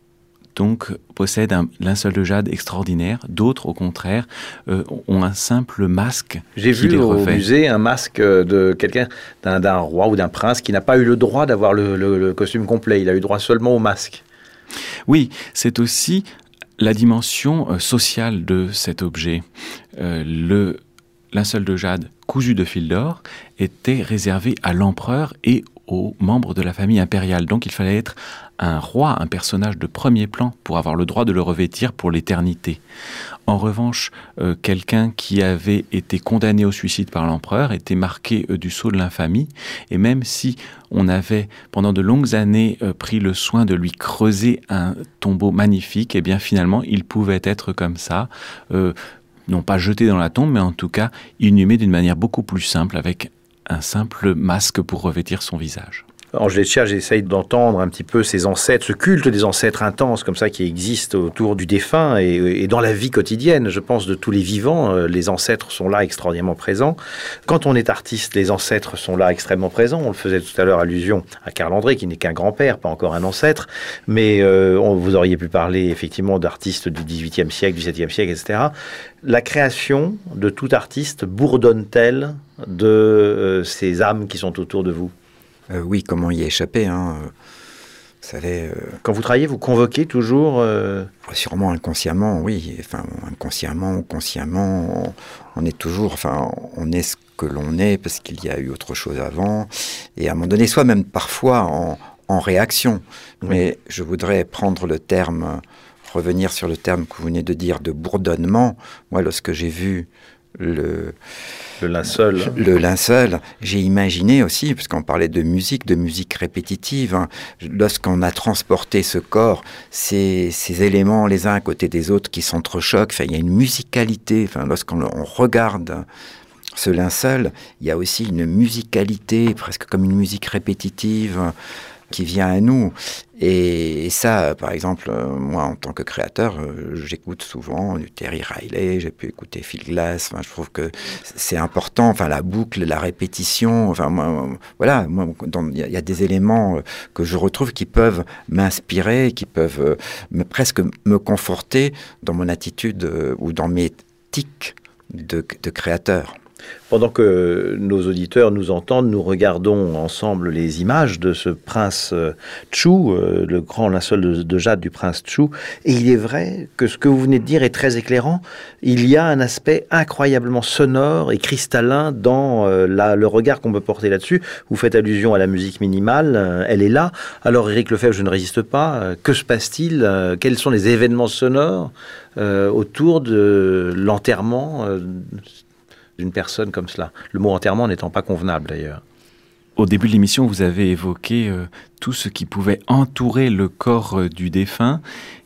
donc possèdent un linceul de jade extraordinaire, d'autres au contraire euh, ont un simple masque. J'ai qui vu les au revêt. musée un masque de quelqu'un, d'un, d'un roi ou d'un prince qui n'a pas eu le droit d'avoir le, le, le costume complet, il a eu droit seulement au masque. Oui, c'est aussi la dimension euh, sociale de cet objet. Euh, le linceul de jade cousu de fil d'or était réservé à l'empereur et aux membres de la famille impériale. Donc il fallait être un roi, un personnage de premier plan pour avoir le droit de le revêtir pour l'éternité. En revanche, euh, quelqu'un qui avait été condamné au suicide par l'empereur était marqué euh, du sceau de l'infamie, et même si on avait pendant de longues années euh, pris le soin de lui creuser un tombeau magnifique, et eh bien finalement il pouvait être comme ça, euh, non pas jeté dans la tombe, mais en tout cas inhumé d'une manière beaucoup plus simple, avec un simple masque pour revêtir son visage. Angèle Etcheah, j'essaye d'entendre un petit peu ces ancêtres, ce culte des ancêtres intenses comme ça qui existe autour du défunt et, et dans la vie quotidienne, je pense, de tous les vivants. Les ancêtres sont là extraordinairement présents. Quand on est artiste, les ancêtres sont là extrêmement présents. On le faisait tout à l'heure allusion à Karl André, qui n'est qu'un grand-père, pas encore un ancêtre. Mais euh, on, vous auriez pu parler effectivement d'artistes du dix-huitième siècle, du dix-septième siècle, et cetera. La création de tout artiste bourdonne-t-elle de euh, ces âmes qui sont autour de vous ? Euh, oui, comment y échapper, hein. Vous savez... Euh, Quand vous travaillez, vous convoquez toujours... Euh... Sûrement inconsciemment, oui. Enfin, inconsciemment ou consciemment, on, on est toujours... Enfin, on est ce que l'on est parce qu'il y a eu autre chose avant. Et à un moment donné, soit même parfois en, en réaction. Oui. Mais je voudrais prendre le terme... Revenir sur le terme que vous venez de dire, de bourdonnement. Moi, lorsque j'ai vu... Le, le linceul. Le linceul, j'ai imaginé aussi, parce qu'on parlait de musique, de musique répétitive, hein, lorsqu'on a transporté ce corps, ces, ces éléments les uns à côté des autres qui s'entrechoquent, enfin, il y a une musicalité, enfin, lorsqu'on on regarde ce linceul, il y a aussi une musicalité, presque comme une musique répétitive, qui vient à nous. Et, et ça, par exemple, euh, moi, en tant que créateur, euh, j'écoute souvent du Terry Riley, j'ai pu écouter Phil Glass, enfin, je trouve que c'est important, enfin, la boucle, la répétition, enfin, moi, voilà, moi, il y, y a des éléments que je retrouve qui peuvent m'inspirer, qui peuvent euh, me, presque me conforter dans mon attitude euh, ou dans mes tics de, de créateur. Pendant que nos auditeurs nous entendent, nous regardons ensemble les images de ce prince Chu, le grand linceul de, de jade du prince Chu. Et il est vrai que ce que vous venez de dire est très éclairant. Il y a un aspect incroyablement sonore et cristallin dans euh, la, le regard qu'on peut porter là-dessus. Vous faites allusion à la musique minimale, euh, elle est là. Alors Éric Lefebvre, je ne résiste pas. Euh, que se passe-t-il euh, Quels sont les événements sonores euh, autour de l'enterrement euh, d'une personne comme cela. Le mot enterrement n'étant pas convenable d'ailleurs. Au début de l'émission, vous avez évoqué euh, tout ce qui pouvait entourer le corps euh, du défunt.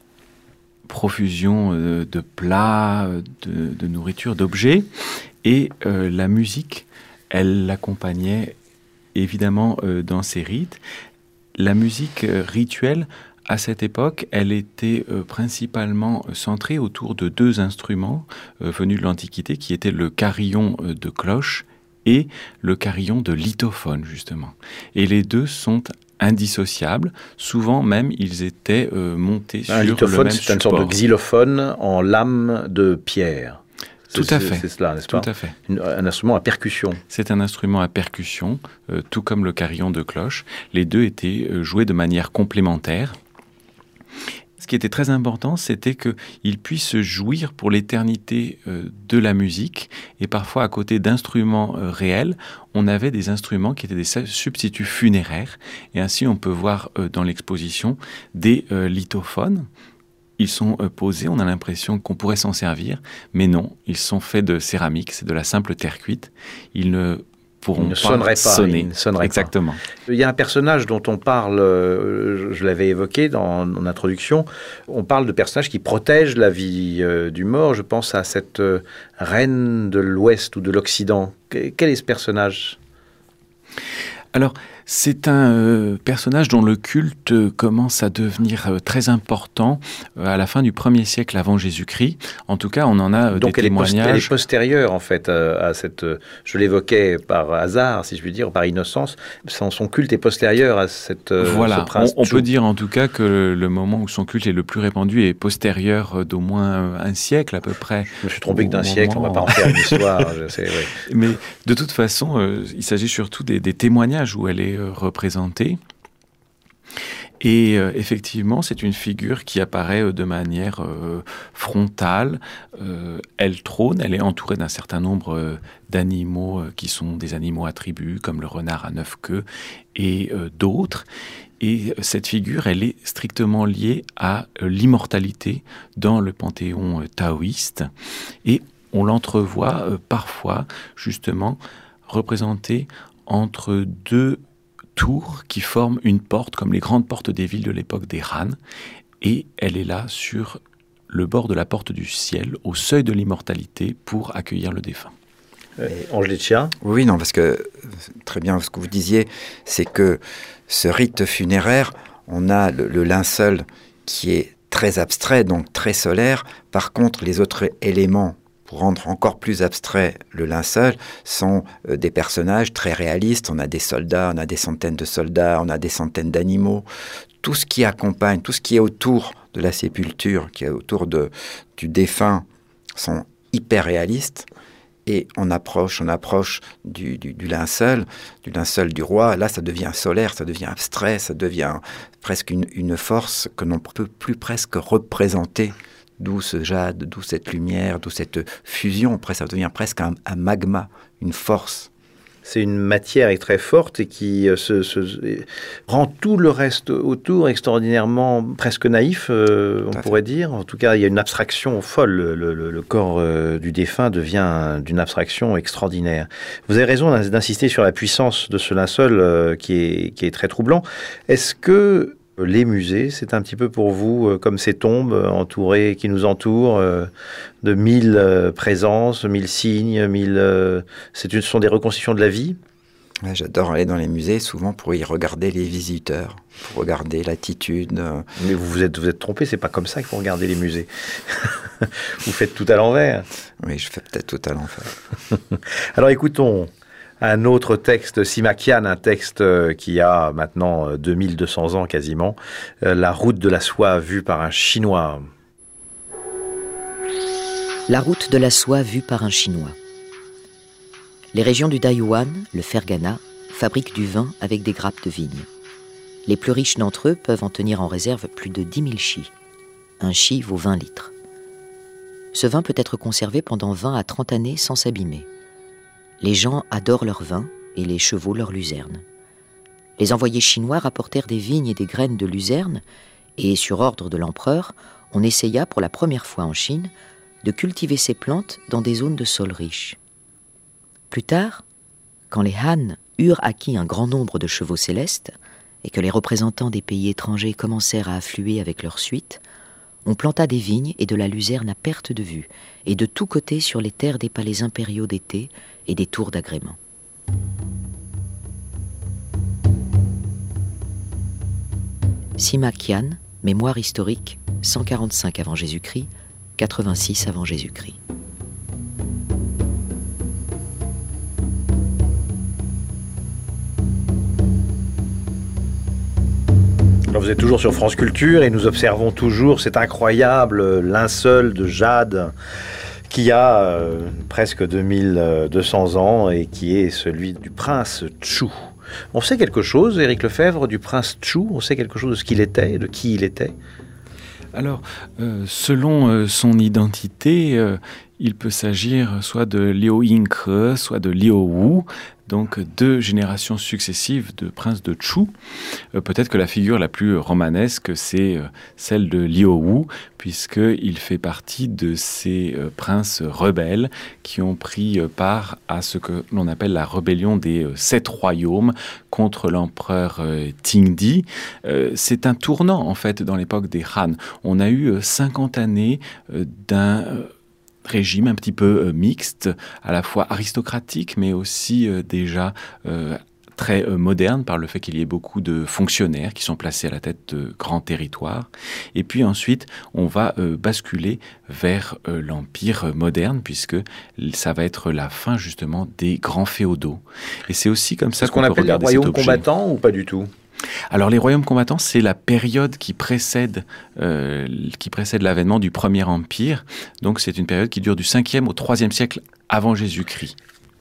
Profusion euh, de plats, de, de nourriture, d'objets. Et euh, la musique, elle l'accompagnait évidemment euh, dans ces rites. La musique euh, rituelle, à cette époque, elle était euh, principalement centrée autour de deux instruments euh, venus de l'Antiquité, qui étaient le carillon euh, de cloche et le carillon de lithophone, justement. Et les deux sont indissociables. Souvent même, ils étaient euh, montés sur le même support. Un lithophone, c'est une sorte de xylophone en lame de pierre. Tout c'est, à fait. C'est cela, n'est-ce pas ? Tout à fait. Une, un instrument à percussion. C'est un instrument à percussion, euh, tout comme le carillon de cloche. Les deux étaient euh, joués de manière complémentaire. Ce qui était très important, c'était qu'ils puissent jouir pour l'éternité euh, de la musique. Et parfois, à côté d'instruments euh, réels, on avait des instruments qui étaient des substituts funéraires. Et ainsi, on peut voir euh, dans l'exposition des euh, lithophones. ils sont euh, posés, on a l'impression qu'on pourrait s'en servir, mais non, ils sont faits de céramique, c'est de la simple terre cuite. Ils ne pourront il ne pas sonnerait pas, sonner. il ne sonnerait Exactement. Pas. Il y a un personnage dont on parle, euh, je l'avais évoqué dans en introduction, on parle de personnages qui protègent la vie euh, du mort. Je pense à cette euh, reine de l'Ouest ou de l'Occident. Quel est ce personnage ? Alors, c'est un euh, personnage dont le culte euh, commence à devenir euh, très important euh, à la fin du premier siècle avant Jésus-Christ. En tout cas, on en a euh, Donc des elle témoignages. Donc elle est postérieure, en fait, euh, à cette... Euh, je l'évoquais par hasard, si je puis dire, par innocence. Son, son culte est postérieur à cette, euh, voilà. ce prince on, on Chu. peut dire en tout cas que le, le moment où son culte est le plus répandu est postérieur euh, d'au moins un siècle à peu près. Je me suis trompé que d'un siècle, on ne va pas en faire une histoire. Je sais, oui. Mais de toute façon, euh, il s'agit surtout des, des témoignages où elle est représentée. Et euh, effectivement, c'est une figure qui apparaît euh, de manière euh, frontale. Euh, elle trône, elle est entourée d'un certain nombre euh, d'animaux euh, qui sont des animaux attributs, comme le renard à neuf queues et euh, d'autres. Et cette figure, elle est strictement liée à euh, l'immortalité dans le panthéon euh, taoïste. Et on l'entrevoit euh, parfois, justement, représentée entre deux tours qui forment une porte, comme les grandes portes des villes de l'époque des Han, et elle est là sur le bord de la porte du ciel, au seuil de l'immortalité, pour accueillir le défunt. Euh, Angelica ? Oui, non, parce que, très bien, ce que vous disiez, c'est que ce rite funéraire, on a le, le linceul qui est très abstrait, donc très solaire. Par contre, les autres éléments, pour rendre encore plus abstrait le linceul, sont euh, des personnages très réalistes. On a des soldats, on a des centaines de soldats, on a des centaines d'animaux. Tout ce qui accompagne, tout ce qui est autour de la sépulture, qui est autour de, du défunt, sont hyper réalistes. Et on approche, on approche du, du, du linceul, du linceul du roi. Là, ça devient solaire, ça devient abstrait, ça devient presque une, une force que l'on ne peut plus presque représenter. D'où ce jade, d'où cette lumière, d'où cette fusion. Après, ça devient presque un, un magma, une force. C'est une matière très forte et qui euh, se, se, rend tout le reste autour extraordinairement presque naïf, euh, on pourrait dire. En tout cas, il y a une abstraction folle. Le, le, le corps euh, du défunt devient d'une abstraction extraordinaire. Vous avez raison d'insister sur la puissance de ce linceul euh, qui est, qui est très troublant. Est-ce que les musées, c'est un petit peu pour vous euh, comme ces tombes euh, entourées, qui nous entourent euh, de mille euh, présences, mille signes, mille. Euh, c'est une, ce sont des reconstitutions de la vie. Ouais, j'adore aller dans les musées, souvent pour y regarder les visiteurs, pour regarder l'attitude. Euh... Mais vous vous êtes, vous êtes trompé, c'est pas comme ça qu'il faut regarder les musées. Vous faites tout à l'envers. Oui, je fais peut-être tout à l'envers. Alors écoutons un autre texte, Simakian, un texte qui a maintenant deux mille deux cents ans quasiment, La route de la soie vue par un Chinois. La route de la soie vue par un Chinois. Les régions du Dayuan, le Ferghana, fabriquent du vin avec des grappes de vigne. Les plus riches d'entre eux peuvent en tenir en réserve plus de dix mille chis. Un chi vaut vingt litres. Ce vin peut être conservé pendant vingt à trente années sans s'abîmer. Les gens adorent leur vin et les chevaux leur luzerne. Les envoyés chinois rapportèrent des vignes et des graines de luzerne et, sur ordre de l'empereur, on essaya pour la première fois en Chine de cultiver ces plantes dans des zones de sol riches. Plus tard, quand les Han eurent acquis un grand nombre de chevaux célestes et que les représentants des pays étrangers commencèrent à affluer avec leur suite, on planta des vignes et de la luzerne à perte de vue, et de tous côtés sur les terres des palais impériaux d'été et des tours d'agrément. Simakian, mémoire historique, cent quarante-cinq avant Jésus-Christ, quatre-vingt-six avant Jésus-Christ. Alors vous êtes toujours sur France Culture et nous observons toujours cet incroyable linceul de jade qui a euh, presque deux mille deux cents ans et qui est celui du prince Chu. On sait quelque chose, Éric Lefebvre, du prince Chu? On sait quelque chose de ce qu'il était, de qui il était? Alors, euh, selon euh, son identité, euh, il peut s'agir soit de Liu Yinghe, soit de Liu Wu, donc deux générations successives de princes de Chu. Euh, peut-être que la figure la plus romanesque, c'est euh, celle de Liu Wu, puisqu'il fait partie de ces euh, princes rebelles qui ont pris euh, part à ce que l'on appelle la rébellion des euh, sept royaumes contre l'empereur euh, Tingdi. Euh, c'est un tournant, en fait, dans l'époque des Han. On a eu euh, cinquante années euh, d'un... Euh, régime un petit peu euh, mixte, à la fois aristocratique, mais aussi euh, déjà euh, très euh, moderne par le fait qu'il y ait beaucoup de fonctionnaires qui sont placés à la tête de grands territoires. Et puis ensuite, on va euh, basculer vers euh, l'empire moderne, puisque ça va être la fin justement des grands féodaux. Et c'est aussi comme ça C'est ce qu'on, qu'on peut appelle les regarder cet royaumes objet. combattants ou pas du tout ? Alors les royaumes combattants, c'est la période qui précède, euh, qui précède l'avènement du Premier Empire. Donc c'est une période qui dure du cinquième au troisième siècle avant Jésus-Christ.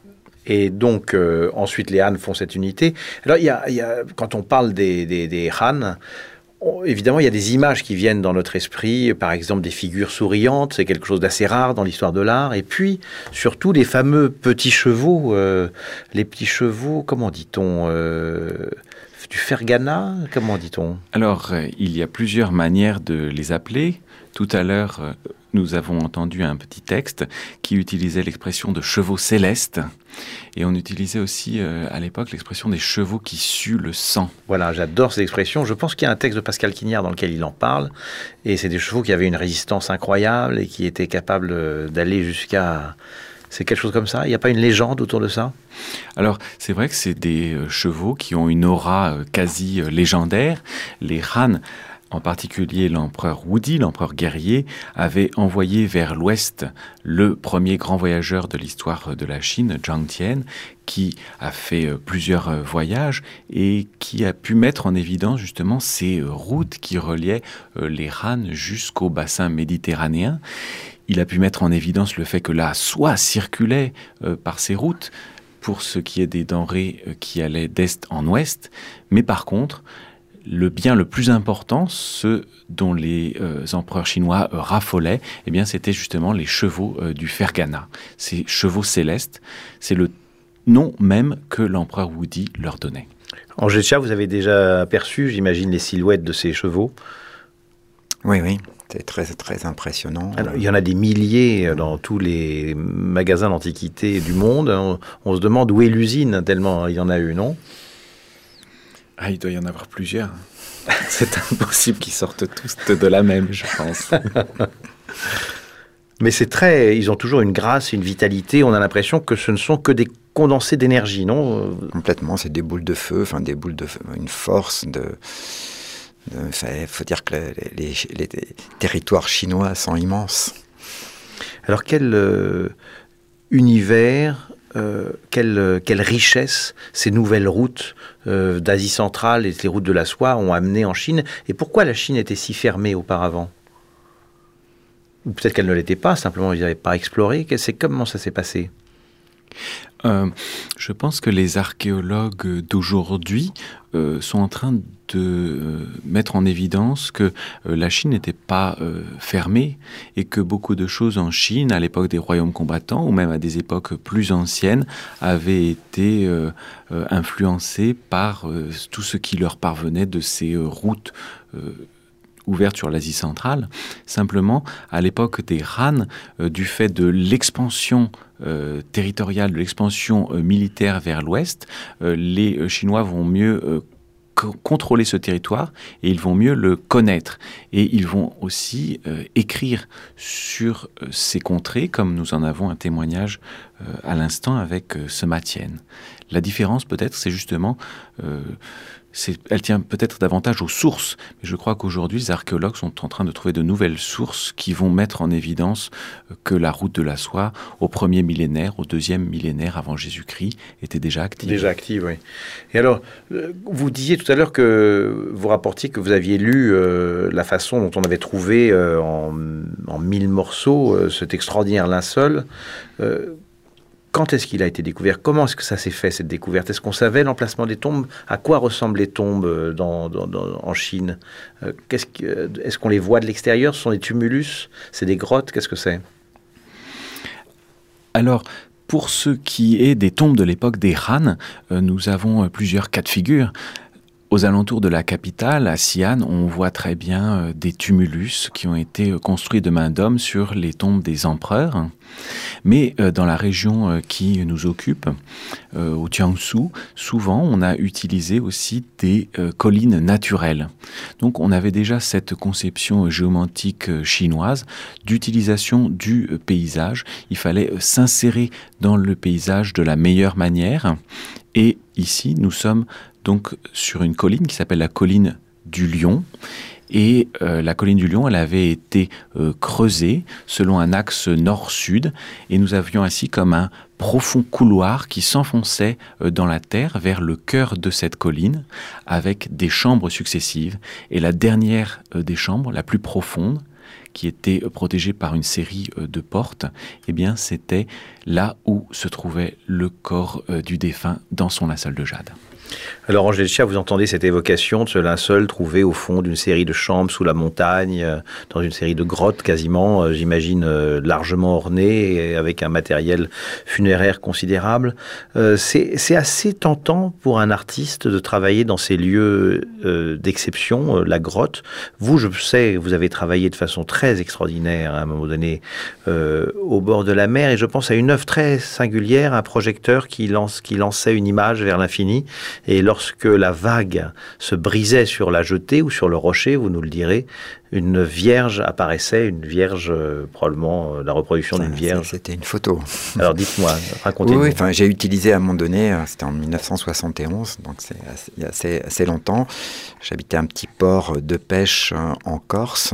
Et donc, euh, ensuite, les Han font cette unité. Alors, il y a, il y a, quand on parle des, des, des Han, on, évidemment, il y a des images qui viennent dans notre esprit, par exemple des figures souriantes, c'est quelque chose d'assez rare dans l'histoire de l'art. Et puis, surtout, les fameux petits chevaux, euh, les petits chevaux, comment dit-on euh, du Fergana, comment dit-on ? Alors, euh, il y a plusieurs manières de les appeler. Tout à l'heure, euh, nous avons entendu un petit texte qui utilisait l'expression de chevaux célestes. Et on utilisait aussi euh, à l'époque l'expression des chevaux qui suent le sang. Voilà, j'adore cette expression. Je pense qu'il y a un texte de Pascal Quignard dans lequel il en parle. Et c'est des chevaux qui avaient une résistance incroyable et qui étaient capables d'aller jusqu'à... C'est quelque chose comme ça ? Il n'y a pas une légende autour de ça ? Alors, c'est vrai que c'est des euh, chevaux qui ont une aura euh, quasi euh, légendaire. Les Han, en particulier l'empereur Wudi, l'empereur guerrier, avait envoyé vers l'ouest le premier grand voyageur de l'histoire de la Chine, Zhang Tian, qui a fait euh, plusieurs euh, voyages et qui a pu mettre en évidence justement ces euh, routes qui reliaient euh, les Han jusqu'au bassin méditerranéen. Il a pu mettre en évidence le fait que la soie circulait euh, par ces routes pour ce qui est des denrées euh, qui allaient d'est en ouest. Mais par contre, le bien le plus important, ce dont les euh, empereurs chinois euh, raffolaient, eh bien, c'était justement les chevaux euh, du Fergana. Ces chevaux célestes, c'est le nom même que l'empereur Wudi leur donnait. En Gétia, vous avez déjà aperçu, j'imagine, les silhouettes de ces chevaux ? Oui, oui. C'est très, très impressionnant. Alors, il y en a des milliers dans tous les magasins d'antiquités du monde. On, on se demande où est l'usine, tellement il y en a eu, non ? Ah, il doit y en avoir plusieurs. C'est impossible qu'ils sortent tous de la même, je pense. Mais c'est très... Ils ont toujours une grâce, une vitalité. On a l'impression que ce ne sont que des condensés d'énergie, non ? Complètement, c'est des boules de feu, enfin des boules de feu, une force de... Il faut dire que les, les, les territoires chinois sont immenses. Alors quel euh, univers, euh, quelle, quelle richesse ces nouvelles routes euh, d'Asie centrale et les routes de la soie ont amené en Chine. Et pourquoi la Chine était si fermée auparavant ? Ou peut-être qu'elle ne l'était pas, simplement ils n'avaient pas exploré. C'est, comment ça s'est passé ? Euh, je pense que les archéologues d'aujourd'hui euh, sont en train de euh, mettre en évidence que euh, la Chine n'était pas euh, fermée et que beaucoup de choses en Chine, à l'époque des royaumes combattants ou même à des époques plus anciennes, avaient été euh, euh, influencées par euh, tout ce qui leur parvenait de ces euh, routes euh, ouverte sur l'Asie centrale. Simplement, à l'époque des Han, euh, du fait de l'expansion euh, territoriale, de l'expansion euh, militaire vers l'ouest, euh, les euh, Chinois vont mieux euh, co- contrôler ce territoire et ils vont mieux le connaître. Et ils vont aussi euh, écrire sur euh, ces contrées, comme nous en avons un témoignage euh, à l'instant avec euh, Sima Qian. La différence, peut-être, c'est justement... Euh, C'est, elle tient peut-être davantage aux sources, mais je crois qu'aujourd'hui, les archéologues sont en train de trouver de nouvelles sources qui vont mettre en évidence que la route de la soie, au premier millénaire, au deuxième millénaire avant Jésus-Christ, était déjà active. Déjà active, oui. Et alors, vous disiez tout à l'heure que vous rapportiez que vous aviez lu euh, la façon dont on avait trouvé euh, en, en mille morceaux euh, cet extraordinaire linceul. Euh, Quand est-ce qu'il a été découvert ? Comment est-ce que ça s'est fait, cette découverte ? Est-ce qu'on savait l'emplacement des tombes ? À quoi ressemblent les tombes dans, dans, dans, en Chine ? euh, qu'est-ce que, Est-ce qu'on les voit de l'extérieur ? Ce sont des tumulus ? C'est des grottes ? Qu'est-ce que c'est ? Alors, Pour ce qui est des tombes de l'époque des Han, euh, nous avons euh, plusieurs cas de figure. Aux alentours de la capitale, à Xi'an, on voit très bien euh, des tumulus qui ont été euh, construits de main d'homme sur les tombes des empereurs. Mais euh, dans la région euh, qui nous occupe, euh, au Jiangsu, souvent on a utilisé aussi des euh, collines naturelles. Donc on avait déjà cette conception euh, géomantique euh, chinoise d'utilisation du euh, paysage. Il fallait euh, s'insérer dans le paysage de la meilleure manière. Et ici, nous sommes donc sur une colline qui s'appelle la colline du Lion. Et euh, la colline du Lion, elle avait été euh, creusée selon un axe nord-sud. Et nous avions ainsi comme un profond couloir qui s'enfonçait euh, dans la terre vers le cœur de cette colline, avec des chambres successives. Et la dernière euh, des chambres, la plus profonde, qui était protégée par une série de portes, eh bien, c'était là où se trouvait le corps du défunt dans son linceul de jade. Alors, Angèle Chia, vous entendez cette évocation de ce linceul trouvé au fond d'une série de chambres sous la montagne, dans une série de grottes quasiment, j'imagine, largement ornées et avec un matériel funéraire considérable. C'est, c'est assez tentant pour un artiste de travailler dans ces lieux d'exception, la grotte. Vous, je sais, vous avez travaillé de façon très extraordinaire à un moment donné euh, au bord de la mer, et je pense à une œuvre très singulière, un projecteur qui, lance, qui lançait une image vers l'infini. Et lorsque la vague se brisait sur la jetée ou sur le rocher, vous nous le direz, une vierge apparaissait, une vierge, euh, probablement euh, la reproduction d'une vierge. C'était une photo. Alors dites-moi, racontez-nous. Oui, enfin, j'ai utilisé à un moment donné, c'était en dix-neuf cent soixante et onze, donc c'est assez, il y a assez, assez longtemps. J'habitais un petit port de pêche en Corse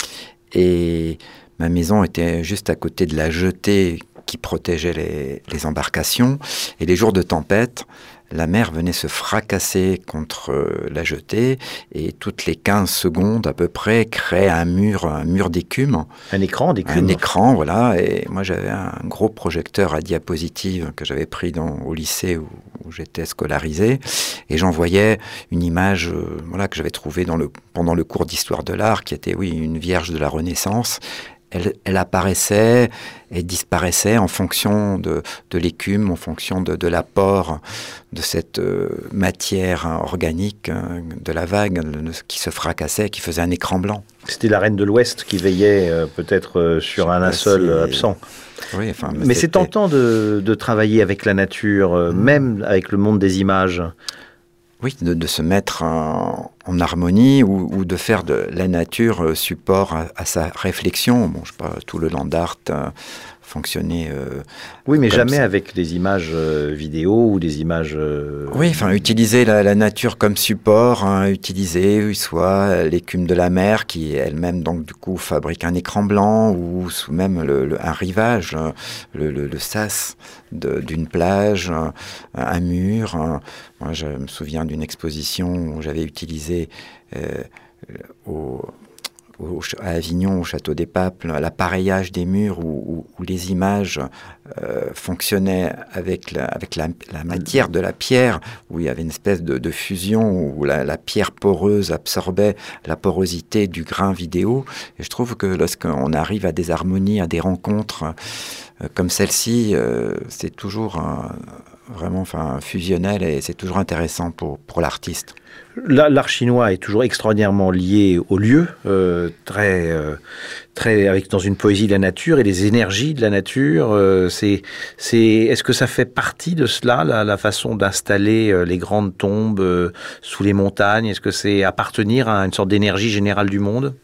et ma maison était juste à côté de la jetée qui protégeait les, les embarcations. Et les jours de tempête, la mer venait se fracasser contre la jetée et toutes les quinze secondes à peu près créait un mur, un mur d'écume. Un écran d'écume. Un écran, voilà. Et moi j'avais un gros projecteur à diapositive que j'avais pris dans, au lycée où, où j'étais scolarisé. Et j'en voyais une image euh, voilà, que j'avais trouvée dans le, pendant le cours d'histoire de l'art qui était, oui, une vierge de la Renaissance. Elle, elle apparaissait et disparaissait en fonction de, de l'écume, en fonction de, de l'apport de cette euh, matière hein, organique hein, de la vague de, qui se fracassait, qui faisait un écran blanc. C'était la reine de l'Ouest qui veillait euh, peut-être euh, sur un linceul si... absent. Oui, enfin, mais, mais c'est tentant de, de travailler avec la nature, euh, mmh. même avec le monde des images. Oui, de, de se mettre en, en harmonie ou, ou de faire de la nature euh, support à, à sa réflexion. Bon, je sais pas, tout le land art euh, fonctionnait. Euh, oui, mais jamais ça. avec des images euh, vidéo ou des images. Euh... Oui, enfin, utiliser la, la nature comme support, hein, utiliser soit l'écume de la mer qui elle-même donc du coup fabrique un écran blanc ou sous même le, le, un rivage, le, le, le sas de, d'une plage, un, un mur. Un, moi, je me souviens d'une exposition où j'avais utilisé euh, au Au, à Avignon, au Château des Papes, l'appareillage des murs où, où, où les images euh, fonctionnaient avec, la, avec la, la matière de la pierre, où il y avait une espèce de, de fusion, où la, la pierre poreuse absorbait la porosité du grain vidéo. Et je trouve que lorsqu'on arrive à des harmonies, à des rencontres euh, comme celle-ci, euh, c'est toujours euh, vraiment enfin, fusionnel et c'est toujours intéressant pour, pour l'artiste. L'art chinois est toujours extraordinairement lié au lieu, euh, très, euh, très avec dans une poésie de la nature et des énergies de la nature. Euh, c'est, c'est, est-ce que ça fait partie de cela, la, la façon d'installer euh, les grandes tombes euh, sous les montagnes? Est-ce que c'est appartenir à une sorte d'énergie générale du monde?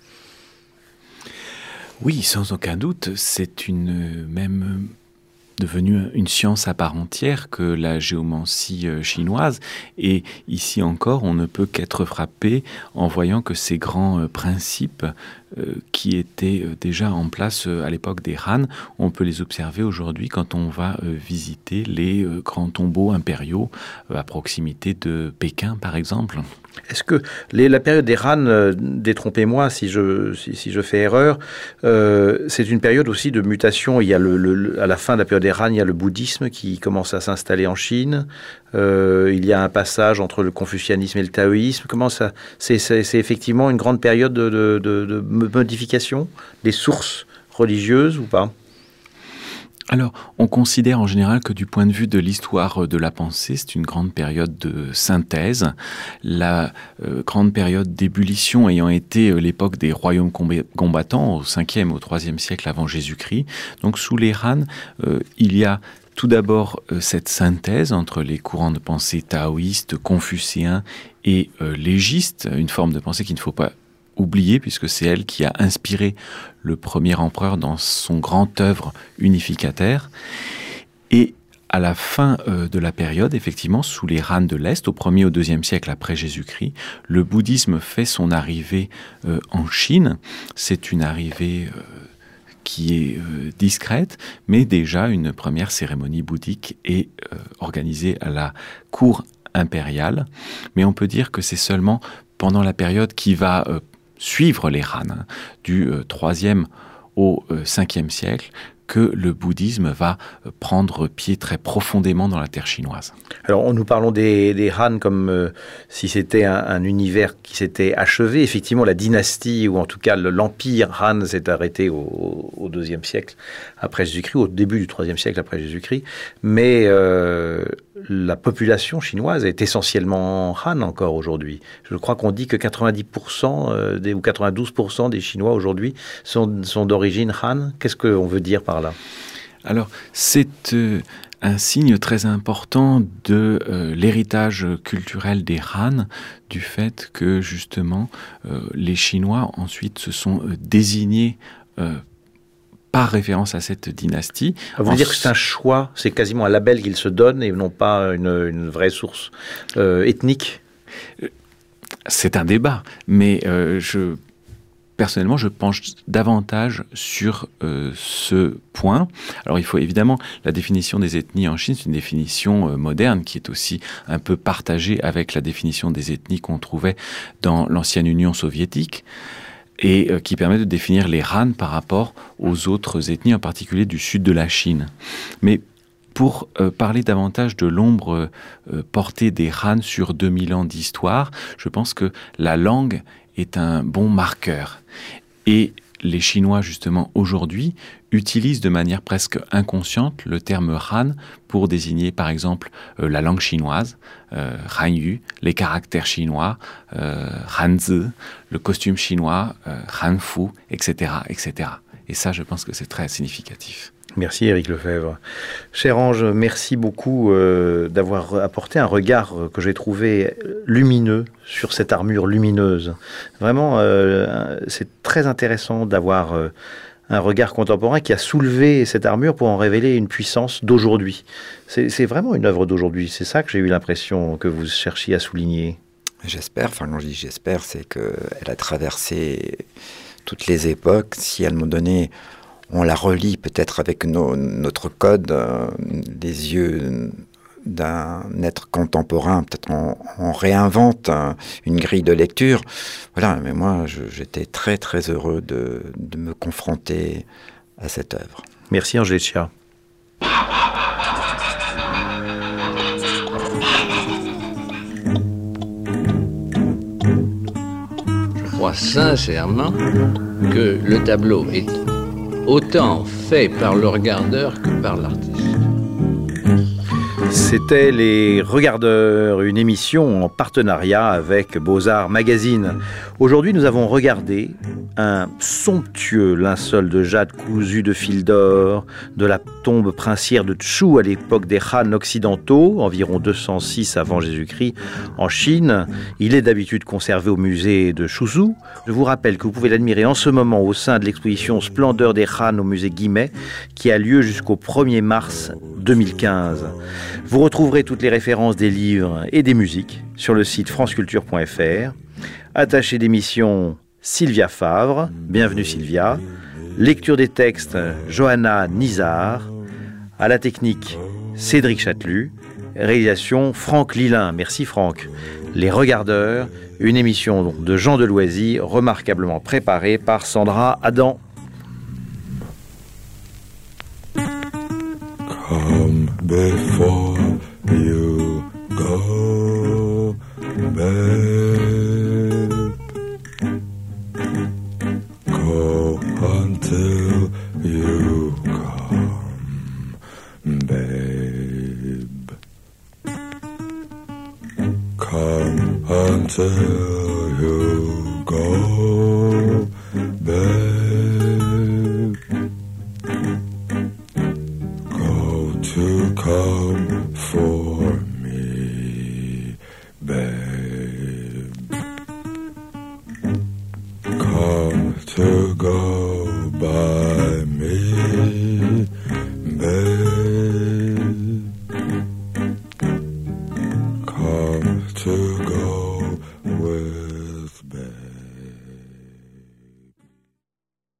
Oui, sans aucun doute. C'est une même devenue une science à part entière que la géomancie chinoise. Et ici encore, on ne peut qu'être frappé en voyant que ces grands principes euh, qui étaient déjà en place à l'époque des Han, on peut les observer aujourd'hui quand on va euh, visiter les euh, grands tombeaux impériaux euh, à proximité de Pékin, par exemple. Est-ce que les, la période des Han, euh, détrompez-moi si je, si, si je fais erreur, euh, c'est une période aussi de mutation. Il y a le, le, à la fin de la période des Han, il y a le bouddhisme qui commence à s'installer en Chine. Euh, il y a un passage entre le confucianisme et le taoïsme. Comment ça, c'est, c'est, c'est effectivement une grande période de, de, de, de modification des sources religieuses ou pas ? Alors, on considère en général que du point de vue de l'histoire de la pensée, c'est une grande période de synthèse. La euh, grande période d'ébullition ayant été euh, l'époque des royaumes combattants au cinquième, au troisième siècle avant Jésus-Christ. Donc, sous les Han, euh, il y a tout d'abord euh, cette synthèse entre les courants de pensée taoïstes, confucéens et euh, légistes, une forme de pensée qu'il ne faut pas oubliée, puisque c'est elle qui a inspiré le premier empereur dans son grand œuvre unificataire. Et à la fin euh, de la période, effectivement, sous les Han de l'Est, au premier au deuxième siècle après Jésus-Christ, le bouddhisme fait son arrivée euh, en Chine. C'est une arrivée euh, qui est euh, discrète, mais déjà une première cérémonie bouddhique est euh, organisée à la cour impériale. Mais on peut dire que c'est seulement pendant la période qui va euh, suivre les Han, hein, du euh, troisième au euh, cinquième siècle, que le bouddhisme va euh, prendre pied très profondément dans la terre chinoise. Alors, nous parlons des, des Han comme euh, si c'était un, un univers qui s'était achevé. Effectivement, la dynastie, ou en tout cas l'empire Han s'est arrêté au, au deuxième siècle après Jésus-Christ, au début du troisième siècle après Jésus-Christ. Mais euh, la population chinoise est essentiellement Han encore aujourd'hui. Je crois qu'on dit que quatre-vingt-dix pour cent des, ou quatre-vingt-douze pour cent des Chinois aujourd'hui sont, sont d'origine Han. Qu'est-ce qu'on veut dire par là ? Alors, c'est euh, un signe très important de euh, l'héritage culturel des Han, du fait que, justement, euh, les Chinois, ensuite, se sont euh, désignés euh, par référence à cette dynastie. Vous voulez dire que c'est un choix, c'est quasiment un label qu'ils se donnent et non pas une, une vraie source euh, ethnique ? C'est un débat, mais euh, je... Personnellement, je penche davantage sur euh, ce point. Alors, il faut évidemment, la définition des ethnies en Chine, c'est une définition euh, moderne qui est aussi un peu partagée avec la définition des ethnies qu'on trouvait dans l'ancienne Union soviétique et euh, qui permet de définir les Han par rapport aux autres ethnies, en particulier du sud de la Chine. Mais pour euh, parler davantage de l'ombre euh, portée des Han sur deux mille ans d'histoire, je pense que la langue est un bon marqueur. Et les Chinois, justement, aujourd'hui, utilisent de manière presque inconsciente le terme Han pour désigner, par exemple, euh, la langue chinoise, euh, Hanyu, les caractères chinois, euh, Hanzi, le costume chinois, euh, Hanfu, et cetera, et cetera. Et ça, je pense que c'est très significatif. Merci Éric Lefebvre. Cher Ange, merci beaucoup euh, d'avoir apporté un regard que j'ai trouvé lumineux sur cette armure lumineuse. Vraiment, euh, c'est très intéressant d'avoir euh, un regard contemporain qui a soulevé cette armure pour en révéler une puissance d'aujourd'hui. C'est, c'est vraiment une œuvre d'aujourd'hui, c'est ça que j'ai eu l'impression que vous cherchiez à souligner. J'espère, enfin quand je dis j'espère, c'est qu'elle a traversé toutes les époques. Si à un moment donné, on la relie peut-être avec nos, notre code, euh, des yeux d'un être contemporain, peut-être on, on réinvente un, une grille de lecture. Voilà, mais moi je, j'étais très très heureux de, de me confronter à cette œuvre. Merci Angèle Chia. Je crois sincèrement que le tableau est autant fait par le regardeur que par l'artiste. C'était Les Regardeurs, une émission en partenariat avec Beaux-Arts Magazine. Aujourd'hui, nous avons regardé un somptueux linceul de jade cousu de fil d'or de la tombe princière de Chu à l'époque des Han occidentaux, environ deux cent six avant Jésus-Christ, en Chine. Il est d'habitude conservé au musée de Suzhou. Je vous rappelle que vous pouvez l'admirer en ce moment au sein de l'exposition Splendeur des Han au musée Guimet, qui a lieu jusqu'au premier mars deux mille quinze. Vous retrouverez toutes les références des livres et des musiques sur le site franceculture point f r. Attaché d'émission Sylvia Favre, bienvenue Sylvia. Lecture des textes Johanna Nizar. À la technique Cédric Chatelus. Réalisation Franck Lilin. Merci Franck. Les Regardeurs, une émission de Jean Deloisy, remarquablement préparée par Sandra Adam. Come before you go babe. Go until you come. until you go, babe. Go to come for me, babe. Come to go by me, babe. Come to go